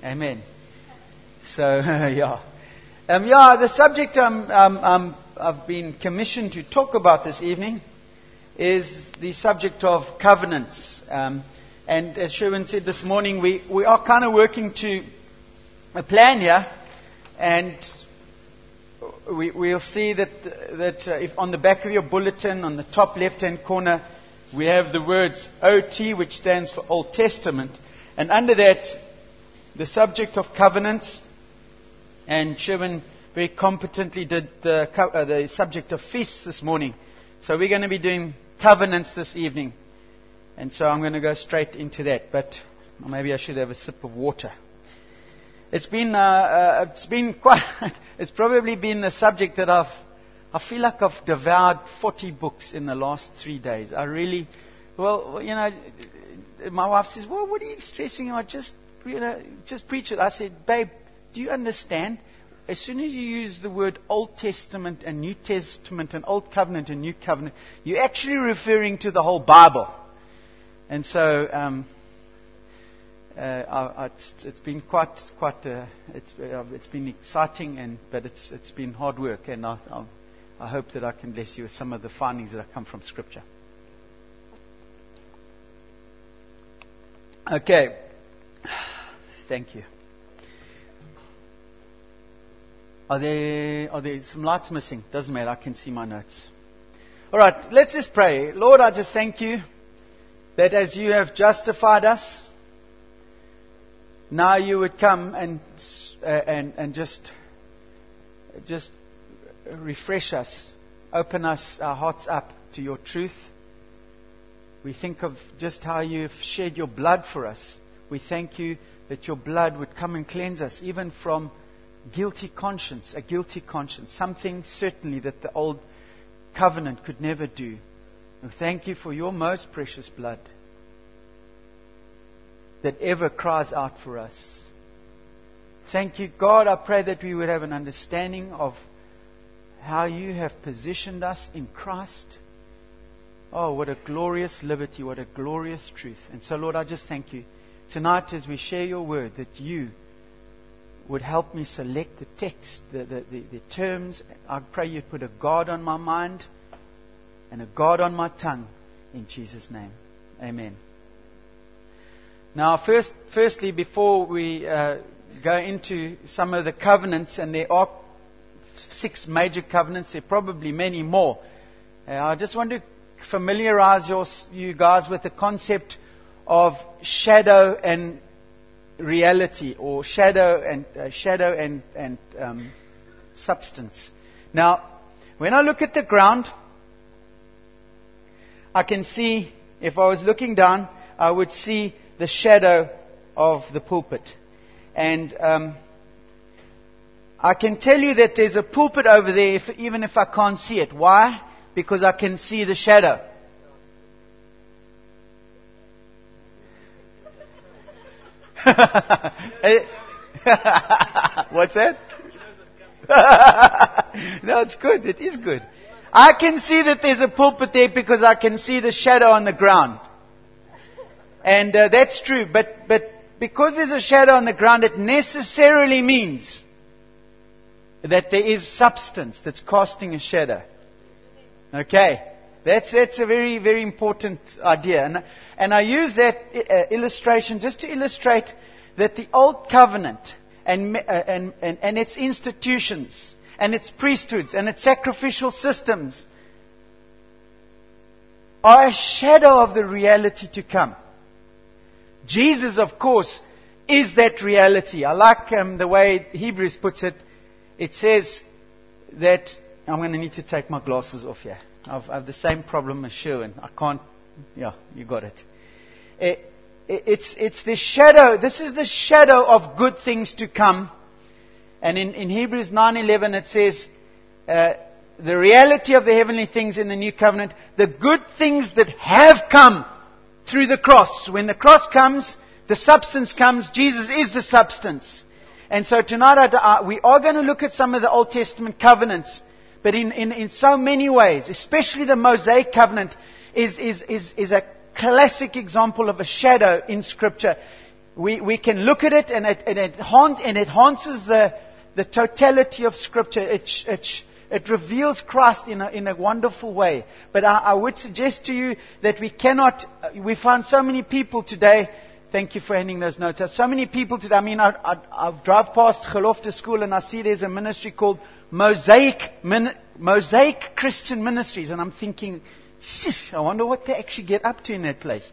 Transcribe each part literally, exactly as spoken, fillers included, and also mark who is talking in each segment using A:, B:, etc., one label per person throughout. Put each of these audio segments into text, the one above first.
A: Amen. So, yeah. Um, yeah, the subject um, um, um, I've been commissioned to talk about this evening is the subject of covenants. Um, and as Sherwin said this morning, we, we are kind of working to a plan here. And we, we'll see that, that uh, if on the back of your bulletin, on the top left-hand corner, we have the words O T, which stands for Old Testament. And under that, the subject of covenants. And Sherwin very competently did the, uh, the subject of feasts this morning. So we're going to be doing covenants this evening. And so I'm going to go straight into that. But maybe I should have a sip of water. It's been, uh, uh, it's been quite, it's probably been the subject that I've, I feel like I've devoured forty books in the last three days. I really, well, you know, my wife says, well, what are you stressing about? Just, you know, just preach it. I said, babe, do you understand? As soon as you use the word Old Testament and New Testament and Old Covenant and New Covenant, you're actually referring to the whole Bible. And so, um, uh, I, I, it's, it's been quite, quite, uh, it's, uh, it's been exciting, and but it's, it's been hard work, and I, I, I hope that I can bless you with some of the findings that have come from Scripture. Okay, thank you. Are there, are there some lights missing? Doesn't matter, I can see my notes. Alright, let's just pray. Lord, I just thank you that as you have justified us, now you would come and uh, and, and just, just refresh us, open us, our hearts up to your truth. We think of just how you've shed your blood for us. We thank you that your blood would come and cleanse us, even from guilty conscience, a guilty conscience, something certainly that the old covenant could never do. And thank you for your most precious blood that ever cries out for us. Thank you, God. I pray that we would have an understanding of how you have positioned us in Christ. Oh, what a glorious liberty, what a glorious truth. And so, Lord, I just thank you tonight as we share your word, that you would help me select the text, the, the, the, the terms. I pray you put a guard on my mind and a guard on my tongue in Jesus' name. Amen. Now, first, firstly, before we uh, go into some of the covenants, and there are six major covenants, there are probably many more. Uh, I just want to familiarize your, you guys with the concept of shadow and reality, or shadow and uh, shadow and and um, substance. Now, when I look at the ground, I can see, if I was looking down, I would see the shadow of the pulpit, and um, I can tell you that there's a pulpit over there, if, even if I can't see it. Why? Because I can see the shadow. What's that? No, it's good. It is good. I can see that there's a pulpit there because I can see the shadow on the ground. And uh, that's true. But, but because there's a shadow on the ground, it necessarily means that there is substance that's casting a shadow. Okay. That's, that's a very, very important idea. And, and I use that uh, illustration just to illustrate that the Old Covenant and, uh, and, and, and its institutions and its priesthoods and its sacrificial systems are a shadow of the reality to come. Jesus, of course, is that reality. I like um, the way Hebrews puts it. It says that... I'm going to need to take my glasses off here. I've, I have the same problem as Sherwin. I can't... Yeah, you got it. it, it it's, it's the shadow. This is the shadow of good things to come. And in, in Hebrews nine eleven it says, uh, the reality of the heavenly things in the new covenant, the good things that have come through the cross. When the cross comes, the substance comes. Jesus is the substance. And so tonight I, we are going to look at some of the Old Testament covenants. But in, in, in so many ways, especially the Mosaic covenant is, is, is, is a classic example of a shadow in Scripture. we, we can look at it and it, and it, haunt, and it enhances the, the totality of Scripture. It, it, it reveals Christ in a, in a wonderful way. But I, I would suggest to you that we cannot, we found so many people today. Thank you for handing those notes out. So many people today. I mean, I, I, I drive past Gelofte School and I see there's a ministry called Mosaic, Min, Mosaic Christian Ministries. And I'm thinking, shish, I wonder what they actually get up to in that place.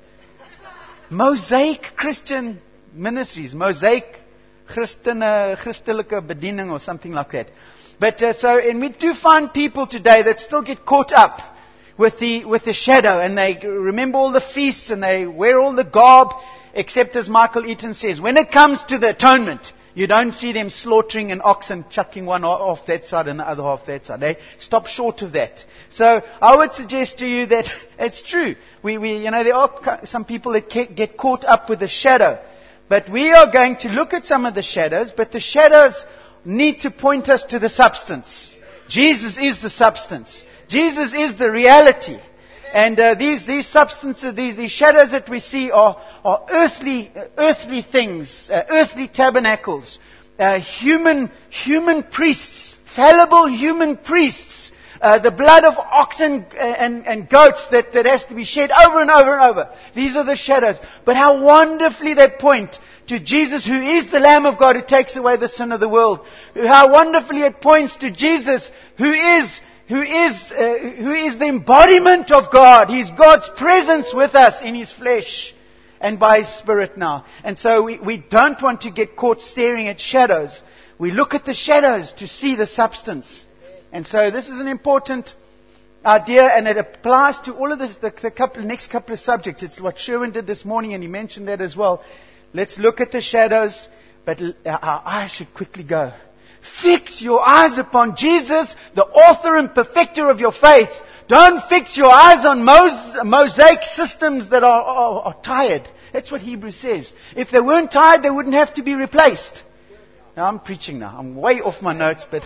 A: Mosaic Christian Ministries. Mosaic Christene, Christelijke Bediening or something like that. But uh, so, and we do find people today that still get caught up with the, with the shadow. And they remember all the feasts and they wear all the garb. Except as Michael Eaton says, when it comes to the atonement, you don't see them slaughtering an ox and chucking one off that side and the other half that side. They stop short of that. So I would suggest to you that it's true. We, we, you know, there are some people that get caught up with the shadow. But we are going to look at some of the shadows, but the shadows need to point us to the substance. Jesus is the substance. Jesus is the reality. And uh, these these substances, these these shadows that we see are are earthly uh, earthly things, uh, earthly tabernacles, uh, human human priests, fallible human priests, uh, the blood of oxen and, and goats that, that has to be shed over and over and over. These are the shadows. But how wonderfully they point to Jesus, who is the Lamb of God who takes away the sin of the world. How wonderfully it points to Jesus, who is Who is, uh, who is the embodiment of God. He's God's presence with us in His flesh and by His Spirit now. And so we, we don't want to get caught staring at shadows. We look at the shadows to see the substance. And so this is an important idea, and it applies to all of this, the, the couple, next couple of subjects. It's what Sherwin did this morning, and he mentioned that as well. Let's look at the shadows, but our eyes should quickly go. Fix your eyes upon Jesus, the author and perfecter of your faith. Don't fix your eyes on mosaic systems that are, are, are tired. That's what Hebrews says. If they weren't tired, they wouldn't have to be replaced. Now I'm preaching now. I'm way off my notes, but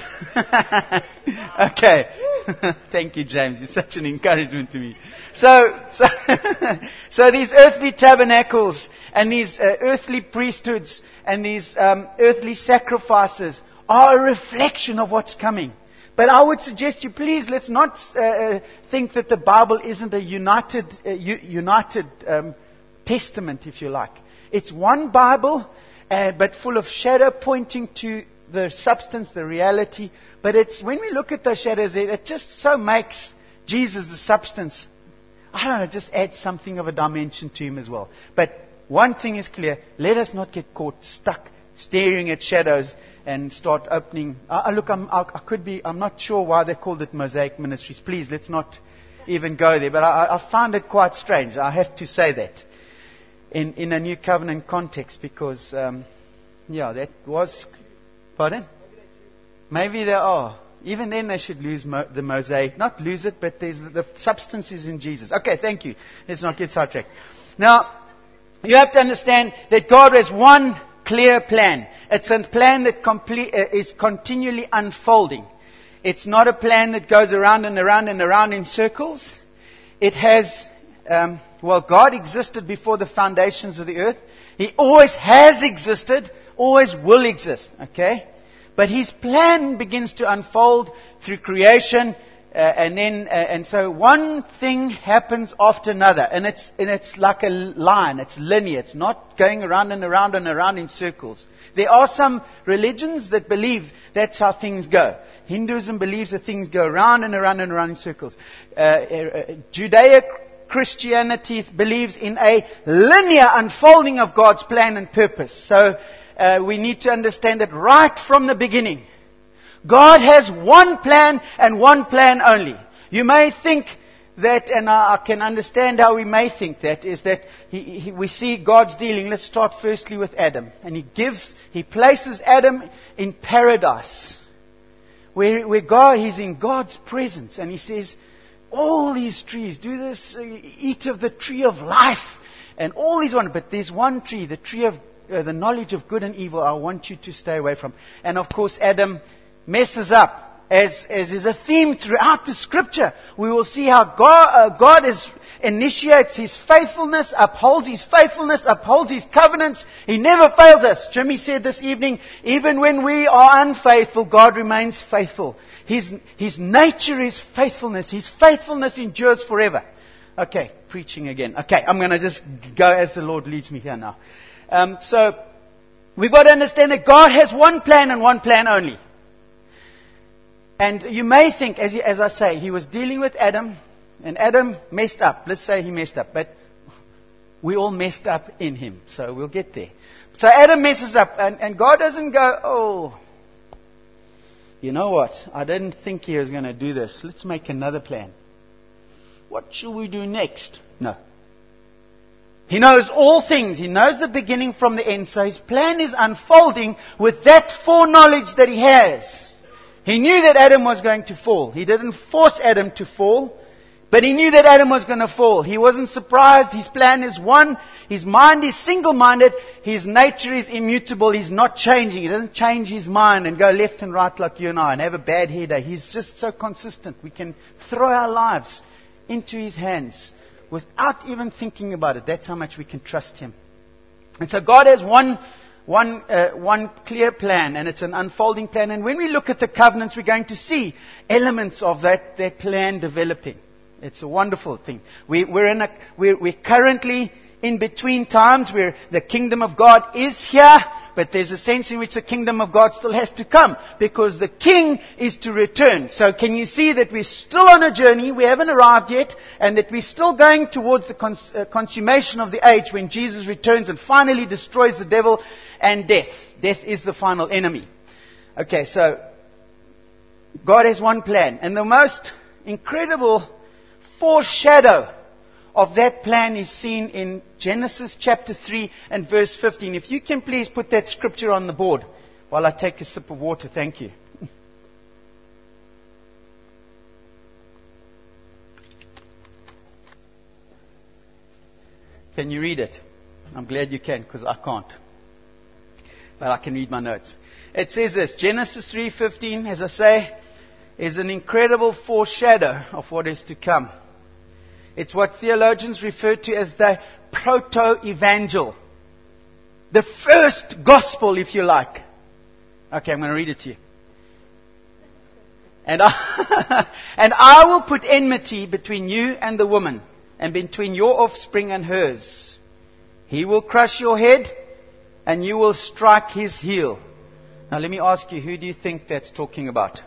A: okay. Thank you, James. You're such an encouragement to me. So, so, so these earthly tabernacles and these uh, earthly priesthoods and these um, earthly sacrifices are a reflection of what's coming. But I would suggest you, please, let's not uh, think that the Bible isn't a united, uh, u- united um, testament, if you like. It's one Bible, uh, but full of shadow pointing to the substance, the reality. But it's when we look at those shadows, it, it just so makes Jesus the substance. I don't know, it just adds something of a dimension to Him as well. But one thing is clear: let us not get caught stuck staring at shadows and start opening. Uh, look, I'm, I, I could be, I'm not sure why they called it Mosaic Ministries. Please, let's not even go there. But I, I found it quite strange. I have to say that in, in a New Covenant context because, um, yeah, that was, pardon? Maybe they are. Even then they should lose mo- the mosaic. Not lose it, but there's the, the substance is in Jesus. Okay, thank you. Let's not get sidetracked. Now, you have to understand that God has one clear plan. It's a plan that complete, uh, is continually unfolding. It's not a plan that goes around and around and around in circles. It has, um, well, God existed before the foundations of the earth. He always has existed, always will exist. Okay? But His plan begins to unfold through creation. Uh, and then, uh, and so one thing happens after another, and it's and it's like a line. It's linear. It's not going around and around and around in circles. There are some religions that believe that's how things go. Hinduism believes that things go around and around and around in circles. Uh, uh, Judeo-Christianity believes in a linear unfolding of God's plan and purpose. So uh, we need to understand that right from the beginning, God has one plan and one plan only. You may think that, and I can understand how we may think that, is that he, he, we see God's dealing. Let's start firstly with Adam. And He gives, He places Adam in paradise. Where, where God, He's in God's presence. And He says, all these trees, do this, uh, eat of the tree of life. And all these one, but there's one tree, the tree of uh, the knowledge of good and evil, I want you to stay away from. And of course Adam messes up as, as is a theme throughout the Scripture, we will see how God, uh, God is, initiates His faithfulness, upholds His faithfulness, upholds His covenants. He never fails us. Jimmy said this evening, even when we are unfaithful, God remains faithful. His, His nature is faithfulness. His faithfulness endures forever. Okay, preaching again. Okay, I'm going to just go as the Lord leads me here now. Um, so, we've got to understand that God has one plan and one plan only. And you may think, as, he, as I say, He was dealing with Adam, and Adam messed up. Let's say he messed up, but we all messed up in him. So we'll get there. So Adam messes up, and, and God doesn't go, oh, you know what? I didn't think He was going to do this. Let's make another plan. What shall we do next? No. He knows all things. He knows the beginning from the end. So His plan is unfolding with that foreknowledge that He has. He knew that Adam was going to fall. He didn't force Adam to fall, but He knew that Adam was going to fall. He wasn't surprised. His plan is one. His mind is single-minded. His nature is immutable. He's not changing. He doesn't change His mind and go left and right like you and I and have a bad hair day. He's just so consistent. We can throw our lives into His hands without even thinking about it. That's how much we can trust Him. And so God has one One, uh, one clear plan, and it's an unfolding plan. And when we look at the covenants, we're going to see elements of that, that plan developing. It's a wonderful thing. We, we're, in a, we're, we're currently in between times where the kingdom of God is here, but there's a sense in which the kingdom of God still has to come, because the king is to return. So can you see that we're still on a journey, we haven't arrived yet, and that we're still going towards the cons- uh, consummation of the age when Jesus returns and finally destroys the devil and death. Death is the final enemy. Okay, so God has one plan. And the most incredible foreshadow of that plan is seen in Genesis chapter three and verse fifteen. If you can please put that scripture on the board while I take a sip of water. Thank you. Can you read it? I'm glad you can, because I can't. But I can read my notes. It says this, Genesis three fifteen, as I say, is an incredible foreshadow of what is to come. It's what theologians refer to as the proto-evangel. The first gospel, if you like. Okay, I'm going to read it to you. And I, and I will put enmity between you and the woman, and between your offspring and hers. He will crush your head, and you will strike his heel. Now let me ask you, who do you think that's talking about?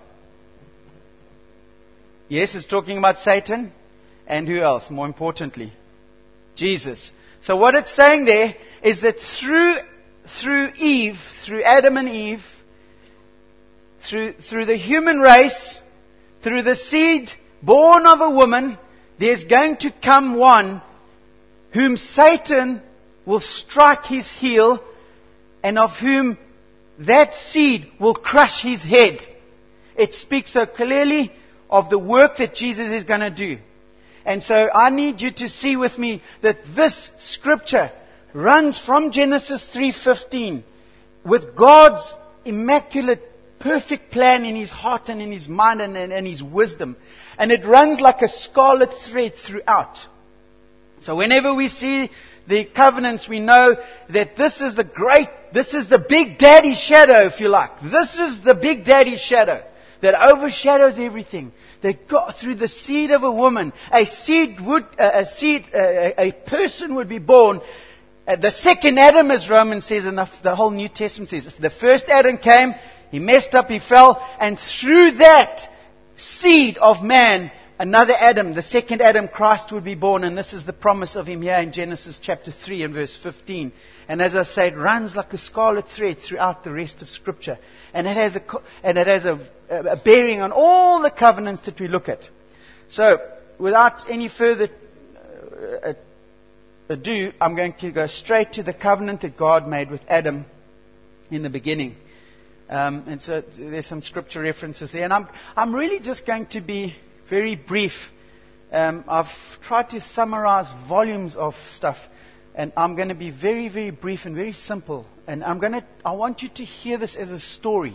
A: Yes, it's talking about Satan. And who else? More importantly, Jesus. So what it's saying there is that through, through Eve, through Adam and Eve, through, through the human race, through the seed born of a woman, there's going to come one whom Satan will strike his heel, and of whom that seed will crush his head. It speaks so clearly of the work that Jesus is going to do. And so I need you to see with me that this scripture runs from Genesis three fifteen with God's immaculate, perfect plan in His heart and in His mind and, and, and His wisdom. And it runs like a scarlet thread throughout. So whenever we see the covenants, we know that this is the great, this is the big daddy shadow, if you like. This is the big daddy shadow that overshadows everything. That God, through the seed of a woman, a seed would, uh, a seed, uh, a person would be born. Uh, the second Adam, as Romans says, and the, the whole New Testament says, if the first Adam came, he messed up, he fell, and through that seed of man, another Adam, the second Adam, Christ, would be born. And this is the promise of Him here in Genesis chapter three and verse fifteen. And as I say, it runs like a scarlet thread throughout the rest of Scripture. And it has a, and it has a, a bearing on all the covenants that we look at. So, without any further uh, ado, I'm going to go straight to the covenant that God made with Adam in the beginning. Um, and so there's some Scripture references there. And I'm, I'm really just going to be very brief. Um, I've tried to summarize volumes of stuff, and I'm going to be very, very brief and very simple. And I'm going to, I want you to hear this as a story,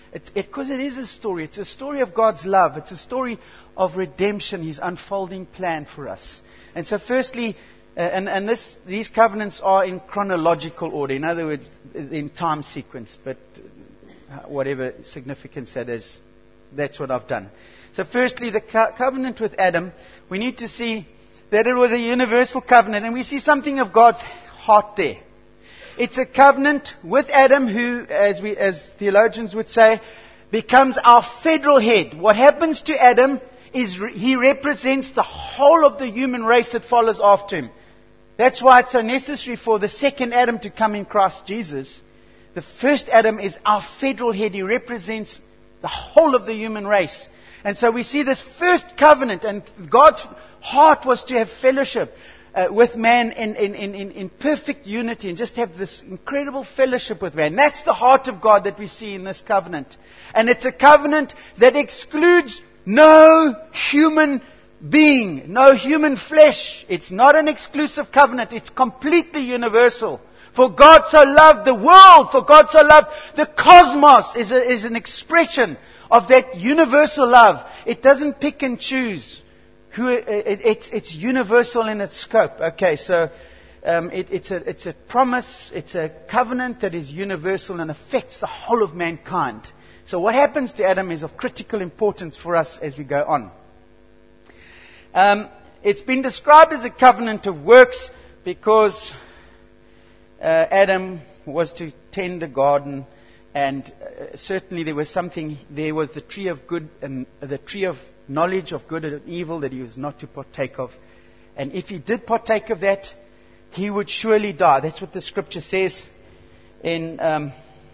A: It's because it, it is a story. It's a story of God's love. It's a story of redemption, His unfolding plan for us. And so firstly, uh, and, and this, these covenants are in chronological order. In other words, in time sequence. But whatever significance that is, that's what I've done. So firstly, the co- covenant with Adam, we need to see that it was a universal covenant. And we see something of God's heart there. It's a covenant with Adam who, as we, as theologians would say, becomes our federal head. What happens to Adam is re- he represents the whole of the human race that follows after him. That's why it's so necessary for the second Adam to come in Christ Jesus. The first Adam is our federal head. He represents the whole of the human race. And so we see this first covenant, and God's heart was to have fellowship uh, with man in, in, in, in perfect unity and just have this incredible fellowship with man. That's the heart of God that we see in this covenant. And it's a covenant that excludes no human being, no human flesh. It's not an exclusive covenant. It's completely universal. For God so loved the world, for God so loved the cosmos is, a, is an expression of that universal love. It doesn't pick and choose. Who it, it, it's, it's universal in its scope. Okay, so um, it, it's, a, it's a promise, it's a covenant that is universal and affects the whole of mankind. So what happens to Adam is of critical importance for us as we go on. Um, it's been described as a covenant of works because uh, Adam was to tend the garden, and uh, certainly there was something. There was the tree of good and uh, the tree of knowledge of good and evil that he was not to partake of. And if he did partake of that, he would surely die. That's what the scripture says in um,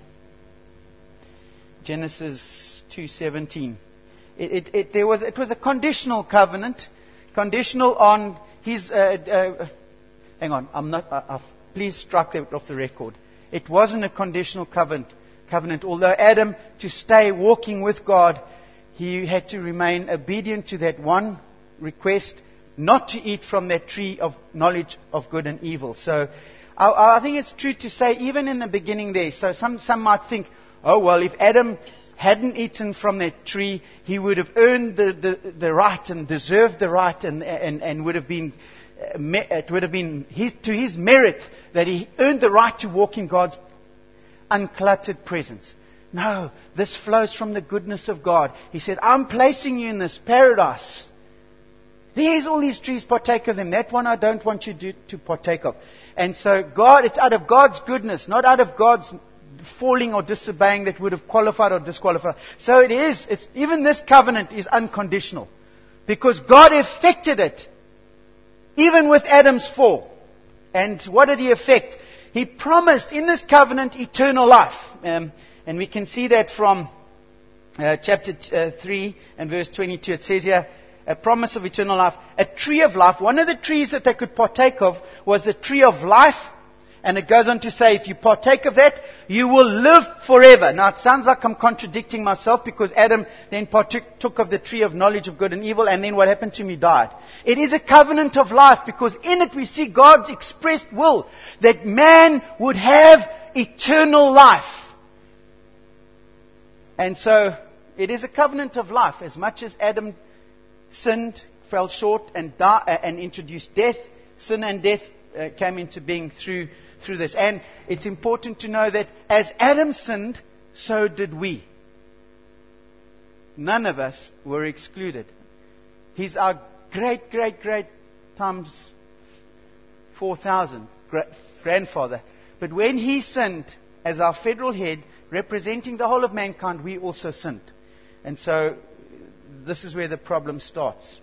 A: Genesis two seventeen. It, it, it, there was, it was a conditional covenant, conditional on his... Uh, uh, hang on, I'm not... Uh, uh, please strike that off the record. It wasn't a conditional covenant, covenant, although Adam, to stay walking with God, he had to remain obedient to that one request, not to eat from that tree of knowledge of good and evil. So I, I think it's true to say, even in the beginning there, so some, some might think, oh, well, if Adam hadn't eaten from that tree, he would have earned the, the, the right and deserved the right and, and, and would have been, it would have been his, to his merit that he earned the right to walk in God's uncluttered presence. No, this flows from the goodness of God. He said, I'm placing you in this paradise. There's all these trees, partake of them. That one I don't want you to, to partake of. And so God, it's out of God's goodness, not out of God's falling or disobeying that would have qualified or disqualified. So it is, it's, even this covenant is unconditional. Because God effected it, even with Adam's fall. And what did He effect? He promised in this covenant eternal life. Um, And we can see that from uh, chapter uh, three and verse twenty-two. It says here, a promise of eternal life. A tree of life. One of the trees that they could partake of was the tree of life. And it goes on to say, if you partake of that, you will live forever. Now, it sounds like I'm contradicting myself because Adam then partook of the tree of knowledge of good and evil. And then what happened to him? He died. It is a covenant of life because in it we see God's expressed will that man would have eternal life. And so, it is a covenant of life. As much as Adam sinned, fell short, and di- uh, and introduced death, sin and death uh, came into being through through this. And it's important to know that as Adam sinned, so did we. None of us were excluded. He's our great, great, great times four thousand great grandfather. But when he sinned as our federal head, representing the whole of mankind, we also sinned. And so, this is where the problem starts.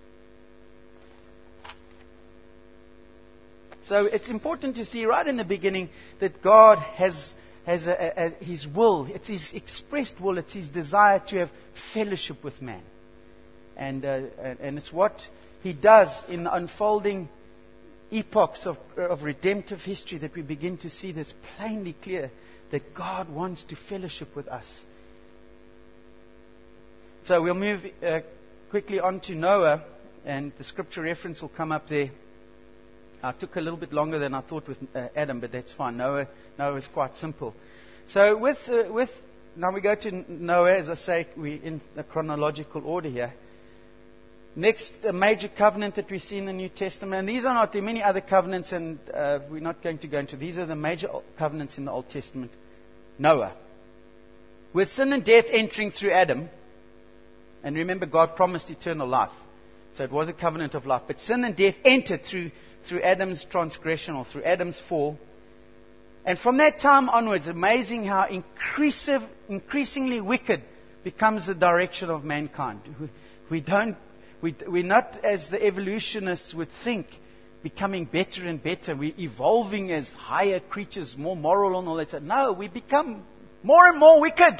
A: So, it's important to see right in the beginning that God has, has a, a, a, His will. It's His expressed will. It's His desire to have fellowship with man. And, uh, and it's what He does in the unfolding epochs of, of redemptive history that we begin to see this plainly clear. That God wants to fellowship with us. So we'll move uh, quickly on to Noah, and the scripture reference will come up there. I took a little bit longer than I thought with uh, Adam, but that's fine. Noah, Noah is quite simple. So with uh, with now we go to Noah, as I say, we're in a chronological order here. Next, a major covenant that we see in the New Testament, and these are not, there are many other covenants, and uh, we're not going to go into, these are the major covenants in the Old Testament. Noah. With sin and death entering through Adam, and remember God promised eternal life, so it was a covenant of life, but sin and death entered through, through Adam's transgression, or through Adam's fall. And from that time onwards, amazing how increasive, increasingly wicked becomes the direction of mankind. We, we don't We, we're not, as the evolutionists would think, becoming better and better. We're evolving as higher creatures, more moral and all that. No, we become more and more wicked.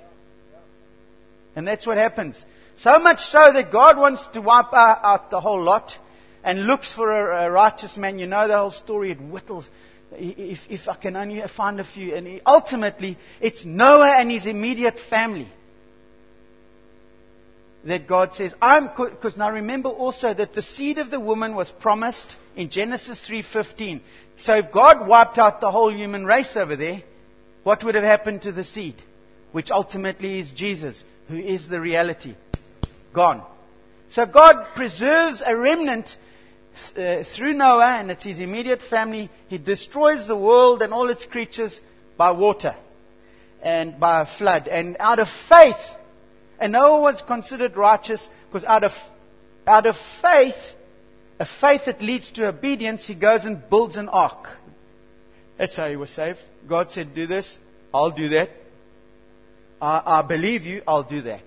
A: And that's what happens. So much so that God wants to wipe out the whole lot and looks for a, a righteous man. You know the whole story. It whittles. If, if I can only find a few. And he, ultimately, it's Noah and his immediate family that God says, I'm, because now remember also that the seed of the woman was promised in Genesis three fifteen. So if God wiped out the whole human race over there, what would have happened to the seed? Which ultimately is Jesus, who is the reality. Gone. So God preserves a remnant uh, through Noah, and it's his immediate family. He destroys the world and all its creatures by water and by a flood. And out of faith, and Noah was considered righteous because out of, out of faith, a faith that leads to obedience, he goes and builds an ark. That's how he was saved. God said, do this, I'll do that. I, I believe you, I'll do that.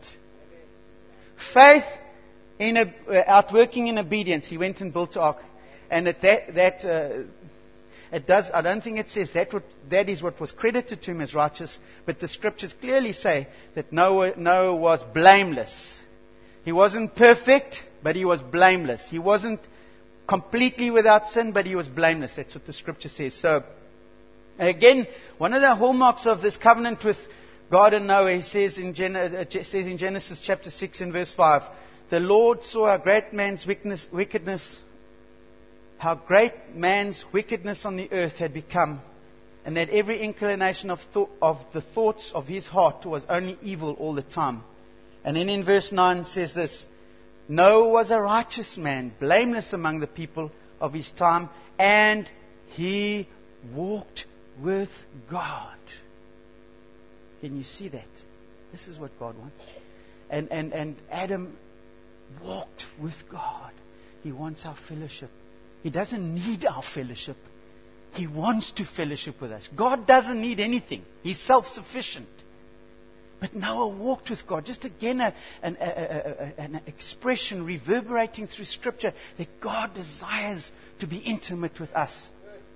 A: Faith in a, uh, outworking in obedience, he went and built an ark. And at that, that uh, it does, I don't think it says that what, that is what was credited to him as righteous, but the scriptures clearly say that Noah, Noah was blameless. He wasn't perfect, but he was blameless. He wasn't completely without sin, but he was blameless. That's what the scripture says. So, again, one of the hallmarks of this covenant with God and Noah, he says in, Gen- uh, says in Genesis chapter six and verse five, the Lord saw a great man's wickedness, wickedness how great man's wickedness on the earth had become, and that every inclination of, th- of the thoughts of his heart was only evil all the time. And then in verse nine says this, Noah was a righteous man, blameless among the people of his time, and he walked with God. Can you see that? This is what God wants. And, and, and Adam walked with God. He wants our fellowship. He doesn't need our fellowship. He wants to fellowship with us. God doesn't need anything. He's self-sufficient. But Noah walked with God. Just again, a, an, a, a, an expression reverberating through Scripture that God desires to be intimate with us.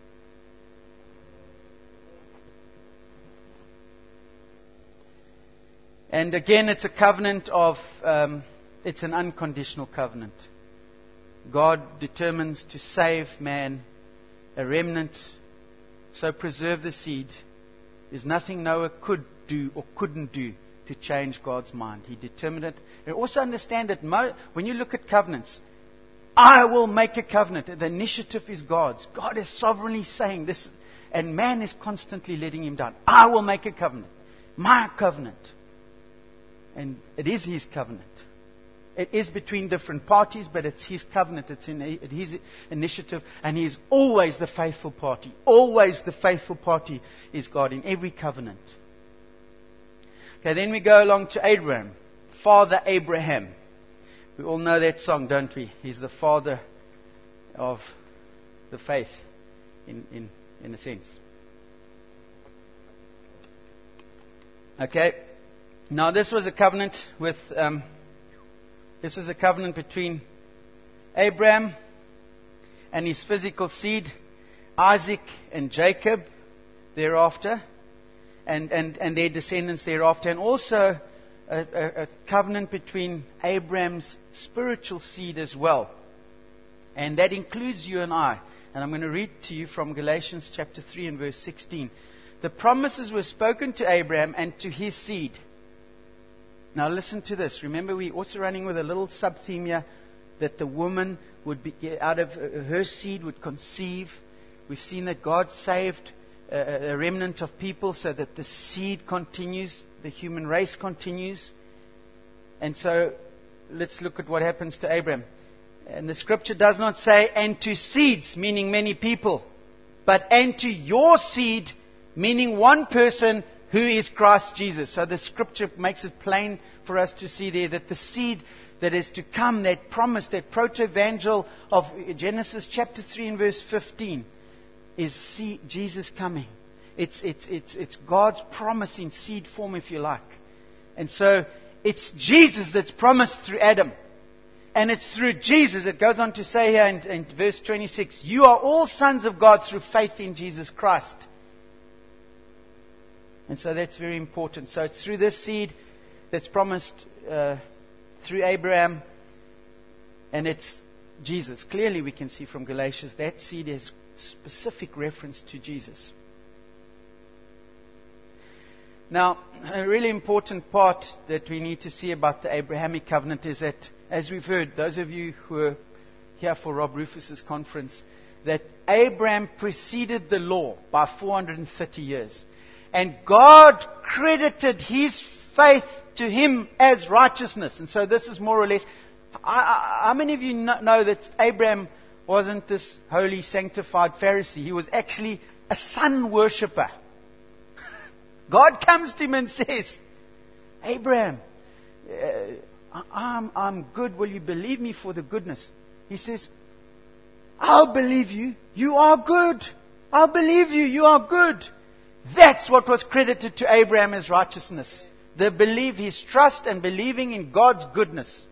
A: And again, it's a covenant of, um, it's an unconditional covenant. God determines to save man, a remnant, so preserve the seed. There's nothing Noah could do or couldn't do to change God's mind. He determined it. And also understand that mo- when you look at covenants, I will make a covenant. The initiative is God's. God is sovereignly saying this, and man is constantly letting him down. I will make a covenant. My covenant. And it is his covenant. It is between different parties, but it's his covenant. It's in his initiative. And he is always the faithful party. Always the faithful party is God in every covenant. Okay, then we go along to Abraham. Father Abraham. We all know that song, don't we? He's the father of the faith, in, in, in a sense. Okay. Now this was a covenant with... Um, This was a covenant between Abraham and his physical seed, Isaac and Jacob thereafter, and, and, and their descendants thereafter, and also a, a, a covenant between Abraham's spiritual seed as well. And that includes you and I. And I'm going to read to you from Galatians chapter three and verse sixteen. The promises were spoken to Abraham and to his seed. Now listen to this. Remember, we're also running with a little sub-theme here that the woman would be, out of her seed would conceive. We've seen that God saved a, a remnant of people so that the seed continues, the human race continues. And so let's look at what happens to Abraham. And the scripture does not say, and to seeds, meaning many people, but and to your seed, meaning one person who is Christ Jesus. So the scripture makes it plain for us to see there that the seed that is to come, that promise, that proto-evangel of Genesis chapter three and verse fifteen, is see Jesus coming. It's, it's, it's, it's God's promise in seed form, if you like. And so it's Jesus that's promised through Adam. And it's through Jesus, it goes on to say here in, in verse twenty-six, you are all sons of God through faith in Jesus Christ. And so that's very important. So it's through this seed that's promised uh, through Abraham, and it's Jesus. Clearly we can see from Galatians that seed has specific reference to Jesus. Now, a really important part that we need to see about the Abrahamic covenant is that, as we've heard, those of you who are here for Rob Rufus's conference, that Abraham preceded the law by four hundred thirty years. And God credited his faith to him as righteousness. And so this is more or less... I, I, how many of you know that Abraham wasn't this holy, sanctified Pharisee? He was actually a sun worshipper. God comes to him and says, Abraham, uh, I'm, I'm good. Will you believe me for the goodness? He says, I'll believe you. You are good. I'll believe you. You are good. That's what was credited to Abraham as righteousness. The belief, his trust and believing in God's goodness.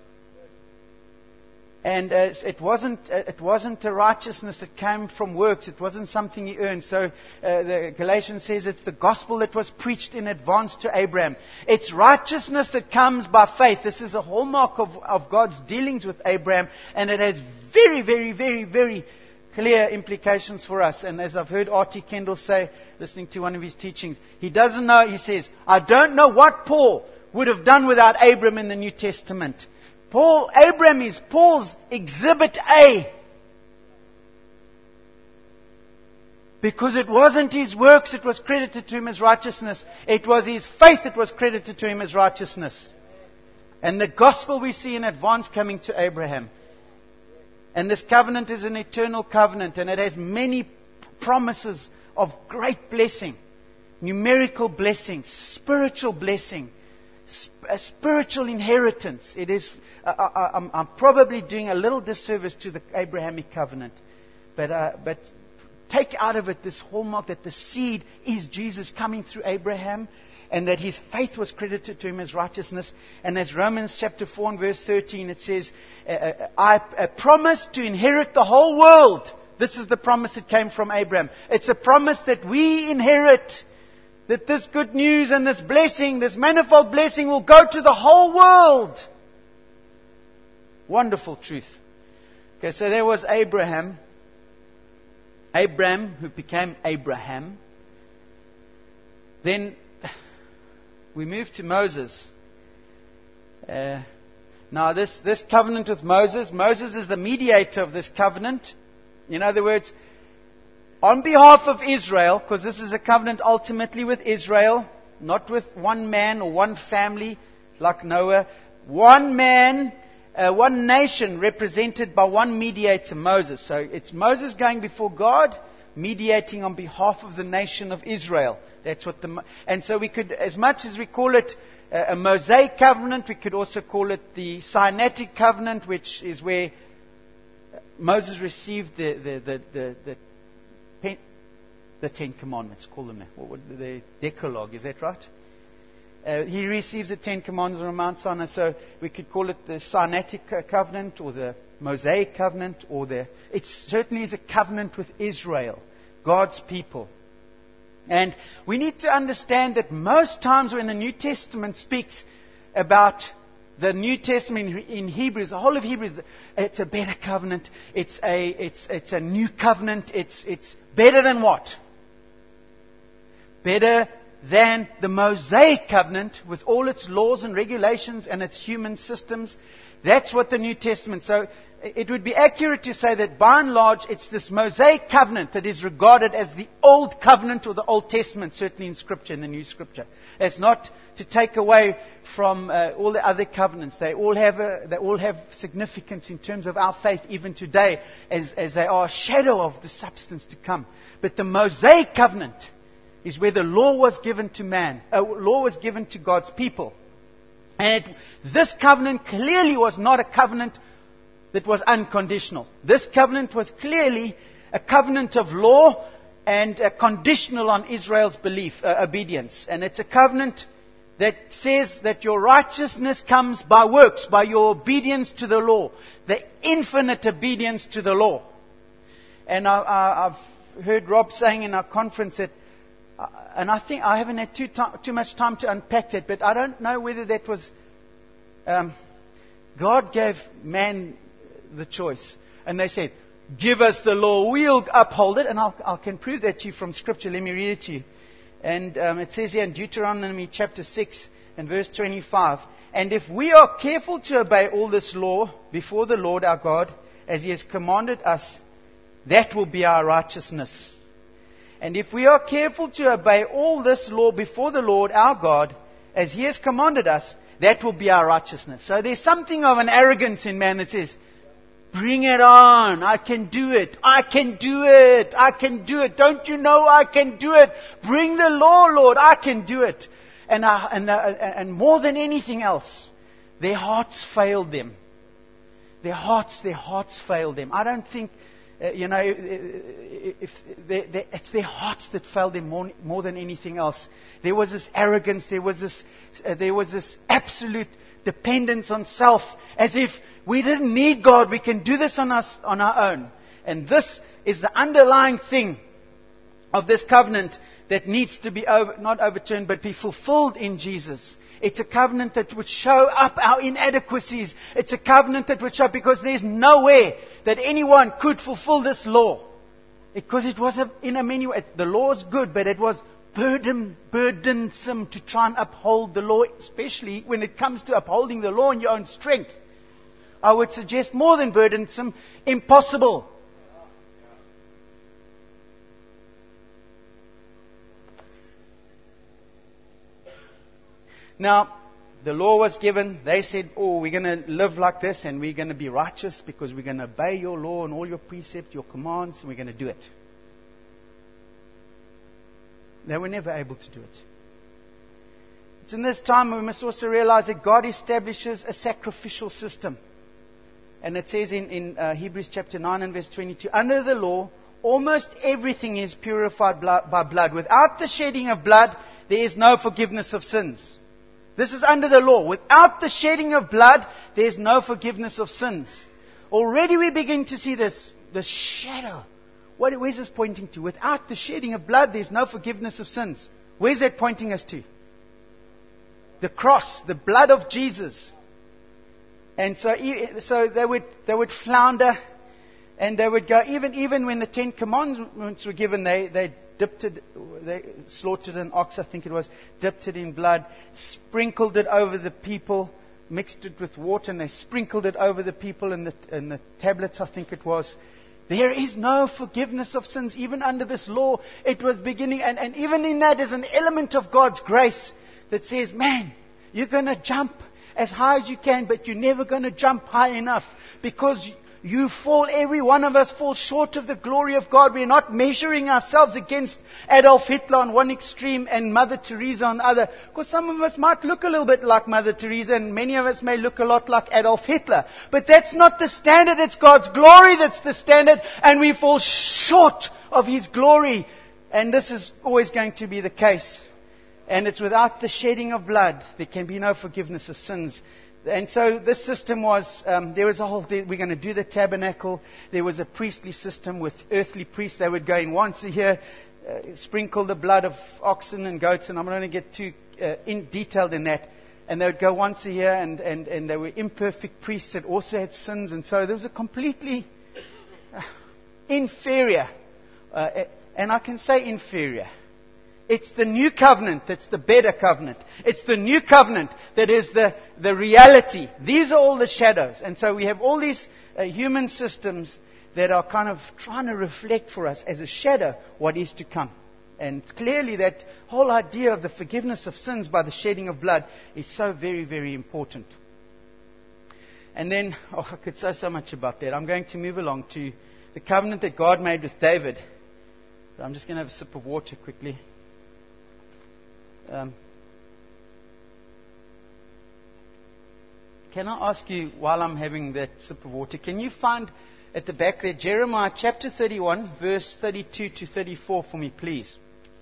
A: And uh, it wasn't uh, it wasn't a righteousness that came from works. It wasn't something he earned. So uh, the Galatians says it's the gospel that was preached in advance to Abraham. It's righteousness that comes by faith. This is a hallmark of, of God's dealings with Abraham. And it has very, very, very, very clear implications for us. And as I've heard R T Kendall say, listening to one of his teachings, he doesn't know, he says, I don't know what Paul would have done without Abraham in the New Testament. Paul, Abraham is Paul's exhibit A. Because it wasn't his works that was credited to him as righteousness. It was his faith that was credited to him as righteousness. And the gospel we see in advance coming to Abraham. And this covenant is an eternal covenant, and it has many promises of great blessing, numerical blessing, spiritual blessing, sp- a spiritual inheritance. It is. Uh, I, I'm, I'm probably doing a little disservice to the Abrahamic covenant, but uh, but take out of it this hallmark that the seed is Jesus coming through Abraham, and that his faith was credited to him as righteousness. And as Romans chapter four and verse thirteen, it says, uh, I uh, promised to inherit the whole world. This is the promise that came from Abraham. It's a promise that we inherit. That this good news and this blessing, this manifold blessing, will go to the whole world. Wonderful truth. Okay, so there was Abraham. Abraham, who became Abraham. Then we move to Moses. Uh, now, this, this covenant with Moses, Moses is the mediator of this covenant. In other words, on behalf of Israel, because this is a covenant ultimately with Israel, not with one man or one family like Noah. One man, uh, one nation represented by one mediator, Moses. So it's Moses going before God, mediating on behalf of the nation of Israel. That's what the, and so we could, as much as we call it a, a Mosaic covenant, we could also call it the Sinaitic covenant, which is where Moses received the the the the, the, pen, the Ten Commandments. Call them that. What would the Decalogue? Is that right? Uh, he receives the Ten Commandments on Mount Sinai, so we could call it the Sinaitic covenant or the Mosaic covenant, or the. It certainly is a covenant with Israel, God's people. And we need to understand that most times when the New Testament speaks about the New Testament in Hebrews, the whole of Hebrews, it's a better covenant. It's a it's it's a new covenant. It's it's better than what? Better than the Mosaic covenant with all its laws and regulations and its human systems. That's what the New Testament... So it would be accurate to say that by and large it's this Mosaic covenant that is regarded as the Old Covenant or the Old Testament, certainly in Scripture, in the New Scripture. It's not to take away from uh, all the other covenants. They all have a, they all have significance in terms of our faith even today, as, as they are a shadow of the substance to come. But the Mosaic covenant is where the law was given to man, uh, law was given to God's people. And it, this covenant clearly was not a covenant that was unconditional. This covenant was clearly a covenant of law and uh, conditional on Israel's belief, uh, obedience. And it's a covenant that says that your righteousness comes by works, by your obedience to the law, the infinite obedience to the law. And I, I, I've heard Rob saying in our conference that, uh, and I think I haven't had too, to, too much time to unpack that, but I don't know whether that was um, God gave man the choice. And they said, give us the law, we'll uphold it. And I'll, I can prove that to you from Scripture. Let me read it to you. And um, it says here in Deuteronomy chapter six and verse twenty-five, and if we are careful to obey all this law before the Lord our God, as He has commanded us, that will be our righteousness. And if we are careful to obey all this law before the Lord our God, as He has commanded us, that will be our righteousness. So there's something of an arrogance in man that says, bring it on. I can do it. I can do it. I can do it. Don't you know I can do it? Bring the law, Lord. I can do it. And, uh, and, uh, and more than anything else, their hearts failed them. Their hearts, their hearts failed them. I don't think, uh, you know, if they, they, it's their hearts that failed them more, more than anything else. There was this arrogance. There was this, uh, there was this absolute dependence on self, as if we didn't need God. We can do this on us on our own. And this is the underlying thing of this covenant that needs to be over, not overturned, but be fulfilled in Jesus. It's a covenant that would show up our inadequacies. It's a covenant that would show, because there's no way that anyone could fulfill this law. Because it was a, in a many ways, the law is good, but it was burden, burdensome to try and uphold the law, especially when it comes to upholding the law in your own strength. I would suggest more than burdensome, impossible. Now, the law was given. They said, oh, we're going to live like this and we're going to be righteous because we're going to obey your law and all your precepts, your commands, and we're going to do it. They were never able to do it. It's in this time we must also realize that God establishes a sacrificial system. And it says in, in uh, Hebrews chapter nine and verse twenty-two, under the law, almost everything is purified blood, by blood. Without the shedding of blood, there is no forgiveness of sins. This is under the law. Without the shedding of blood, there is no forgiveness of sins. Already we begin to see this, this shadow. What, where's this pointing to? Without the shedding of blood, there is no forgiveness of sins. Where's that pointing us to? The cross, the blood of Jesus. And so, so they would they would flounder, and they would go. Even even when the Ten Commandments were given, they they dipped it, they slaughtered an ox, I think it was, dipped it in blood, sprinkled it over the people, mixed it with water, and they sprinkled it over the people and the and the tablets, I think it was. There is no forgiveness of sins, even under this law. It was beginning, and, and even in that is an element of God's grace that says, man, you're going to jump as high as you can, but you're never going to jump high enough, because you fall, every one of us falls short of the glory of God. We're not measuring ourselves against Adolf Hitler on one extreme and Mother Teresa on the other. Because some of us might look a little bit like Mother Teresa, and many of us may look a lot like Adolf Hitler. But that's not the standard. It's God's glory that's the standard, and we fall short of His glory. And this is always going to be the case. And it's without the shedding of blood, there can be no forgiveness of sins. And so this system was, um, there was a whole, we're going to do the tabernacle. There was a priestly system with earthly priests. They would go in once a year, uh, sprinkle the blood of oxen and goats. And I'm not going to get too uh, in detailed in that. And they would go once a year, and, and, and they were imperfect priests that also had sins. And so there was a completely uh, inferior, uh, and I can say inferior, It's the new covenant that's the better covenant. It's the new covenant that is the, the reality. These are all the shadows. And so we have all these uh, human systems that are kind of trying to reflect for us as a shadow what is to come. And clearly that whole idea of the forgiveness of sins by the shedding of blood is so very, very important. And then, oh, I could say so much about that. I'm going to move along to the covenant that God made with David. But I'm just going to have a sip of water quickly. Um, can I ask you, while I'm having that sip of water, can you find at the back there Jeremiah chapter thirty-one, verse thirty-two to thirty-four for me, please?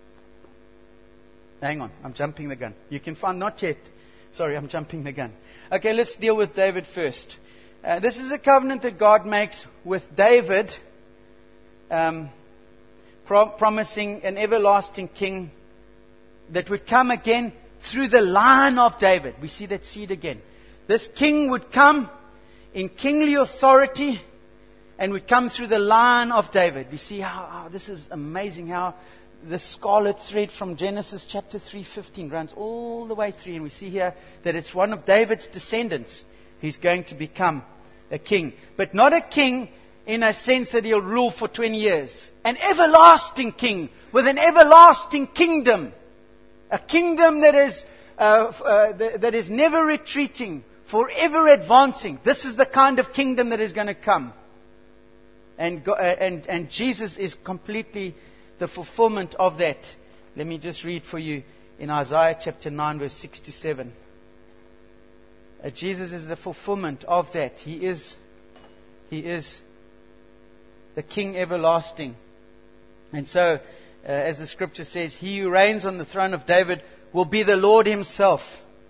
A: Hang on, I'm jumping the gun. You can find, not yet. Sorry, I'm jumping the gun. Okay, let's deal with David first. Uh, this is a covenant that God makes with David, um, pro- promising an everlasting king that would come again through the line of David. We see that seed again. This king would come in kingly authority and would come through the line of David. We see how, how this is amazing, how the scarlet thread from Genesis chapter three fifteen runs all the way through. And we see here that it's one of David's descendants who's going to become a king. But not a king in a sense that he'll rule for twenty years. An everlasting king with an everlasting kingdom. A kingdom that is, uh, uh, th- that is never retreating, forever advancing. This is the kind of kingdom that is going to come. And, go, uh, and, and Jesus is completely the fulfillment of that. Let me just read for you in Isaiah chapter nine, verse six to seven. Uh, Jesus is the fulfillment of that. He is, He is the King everlasting. And so, uh, as the scripture says, He who reigns on the throne of David will be the Lord Himself.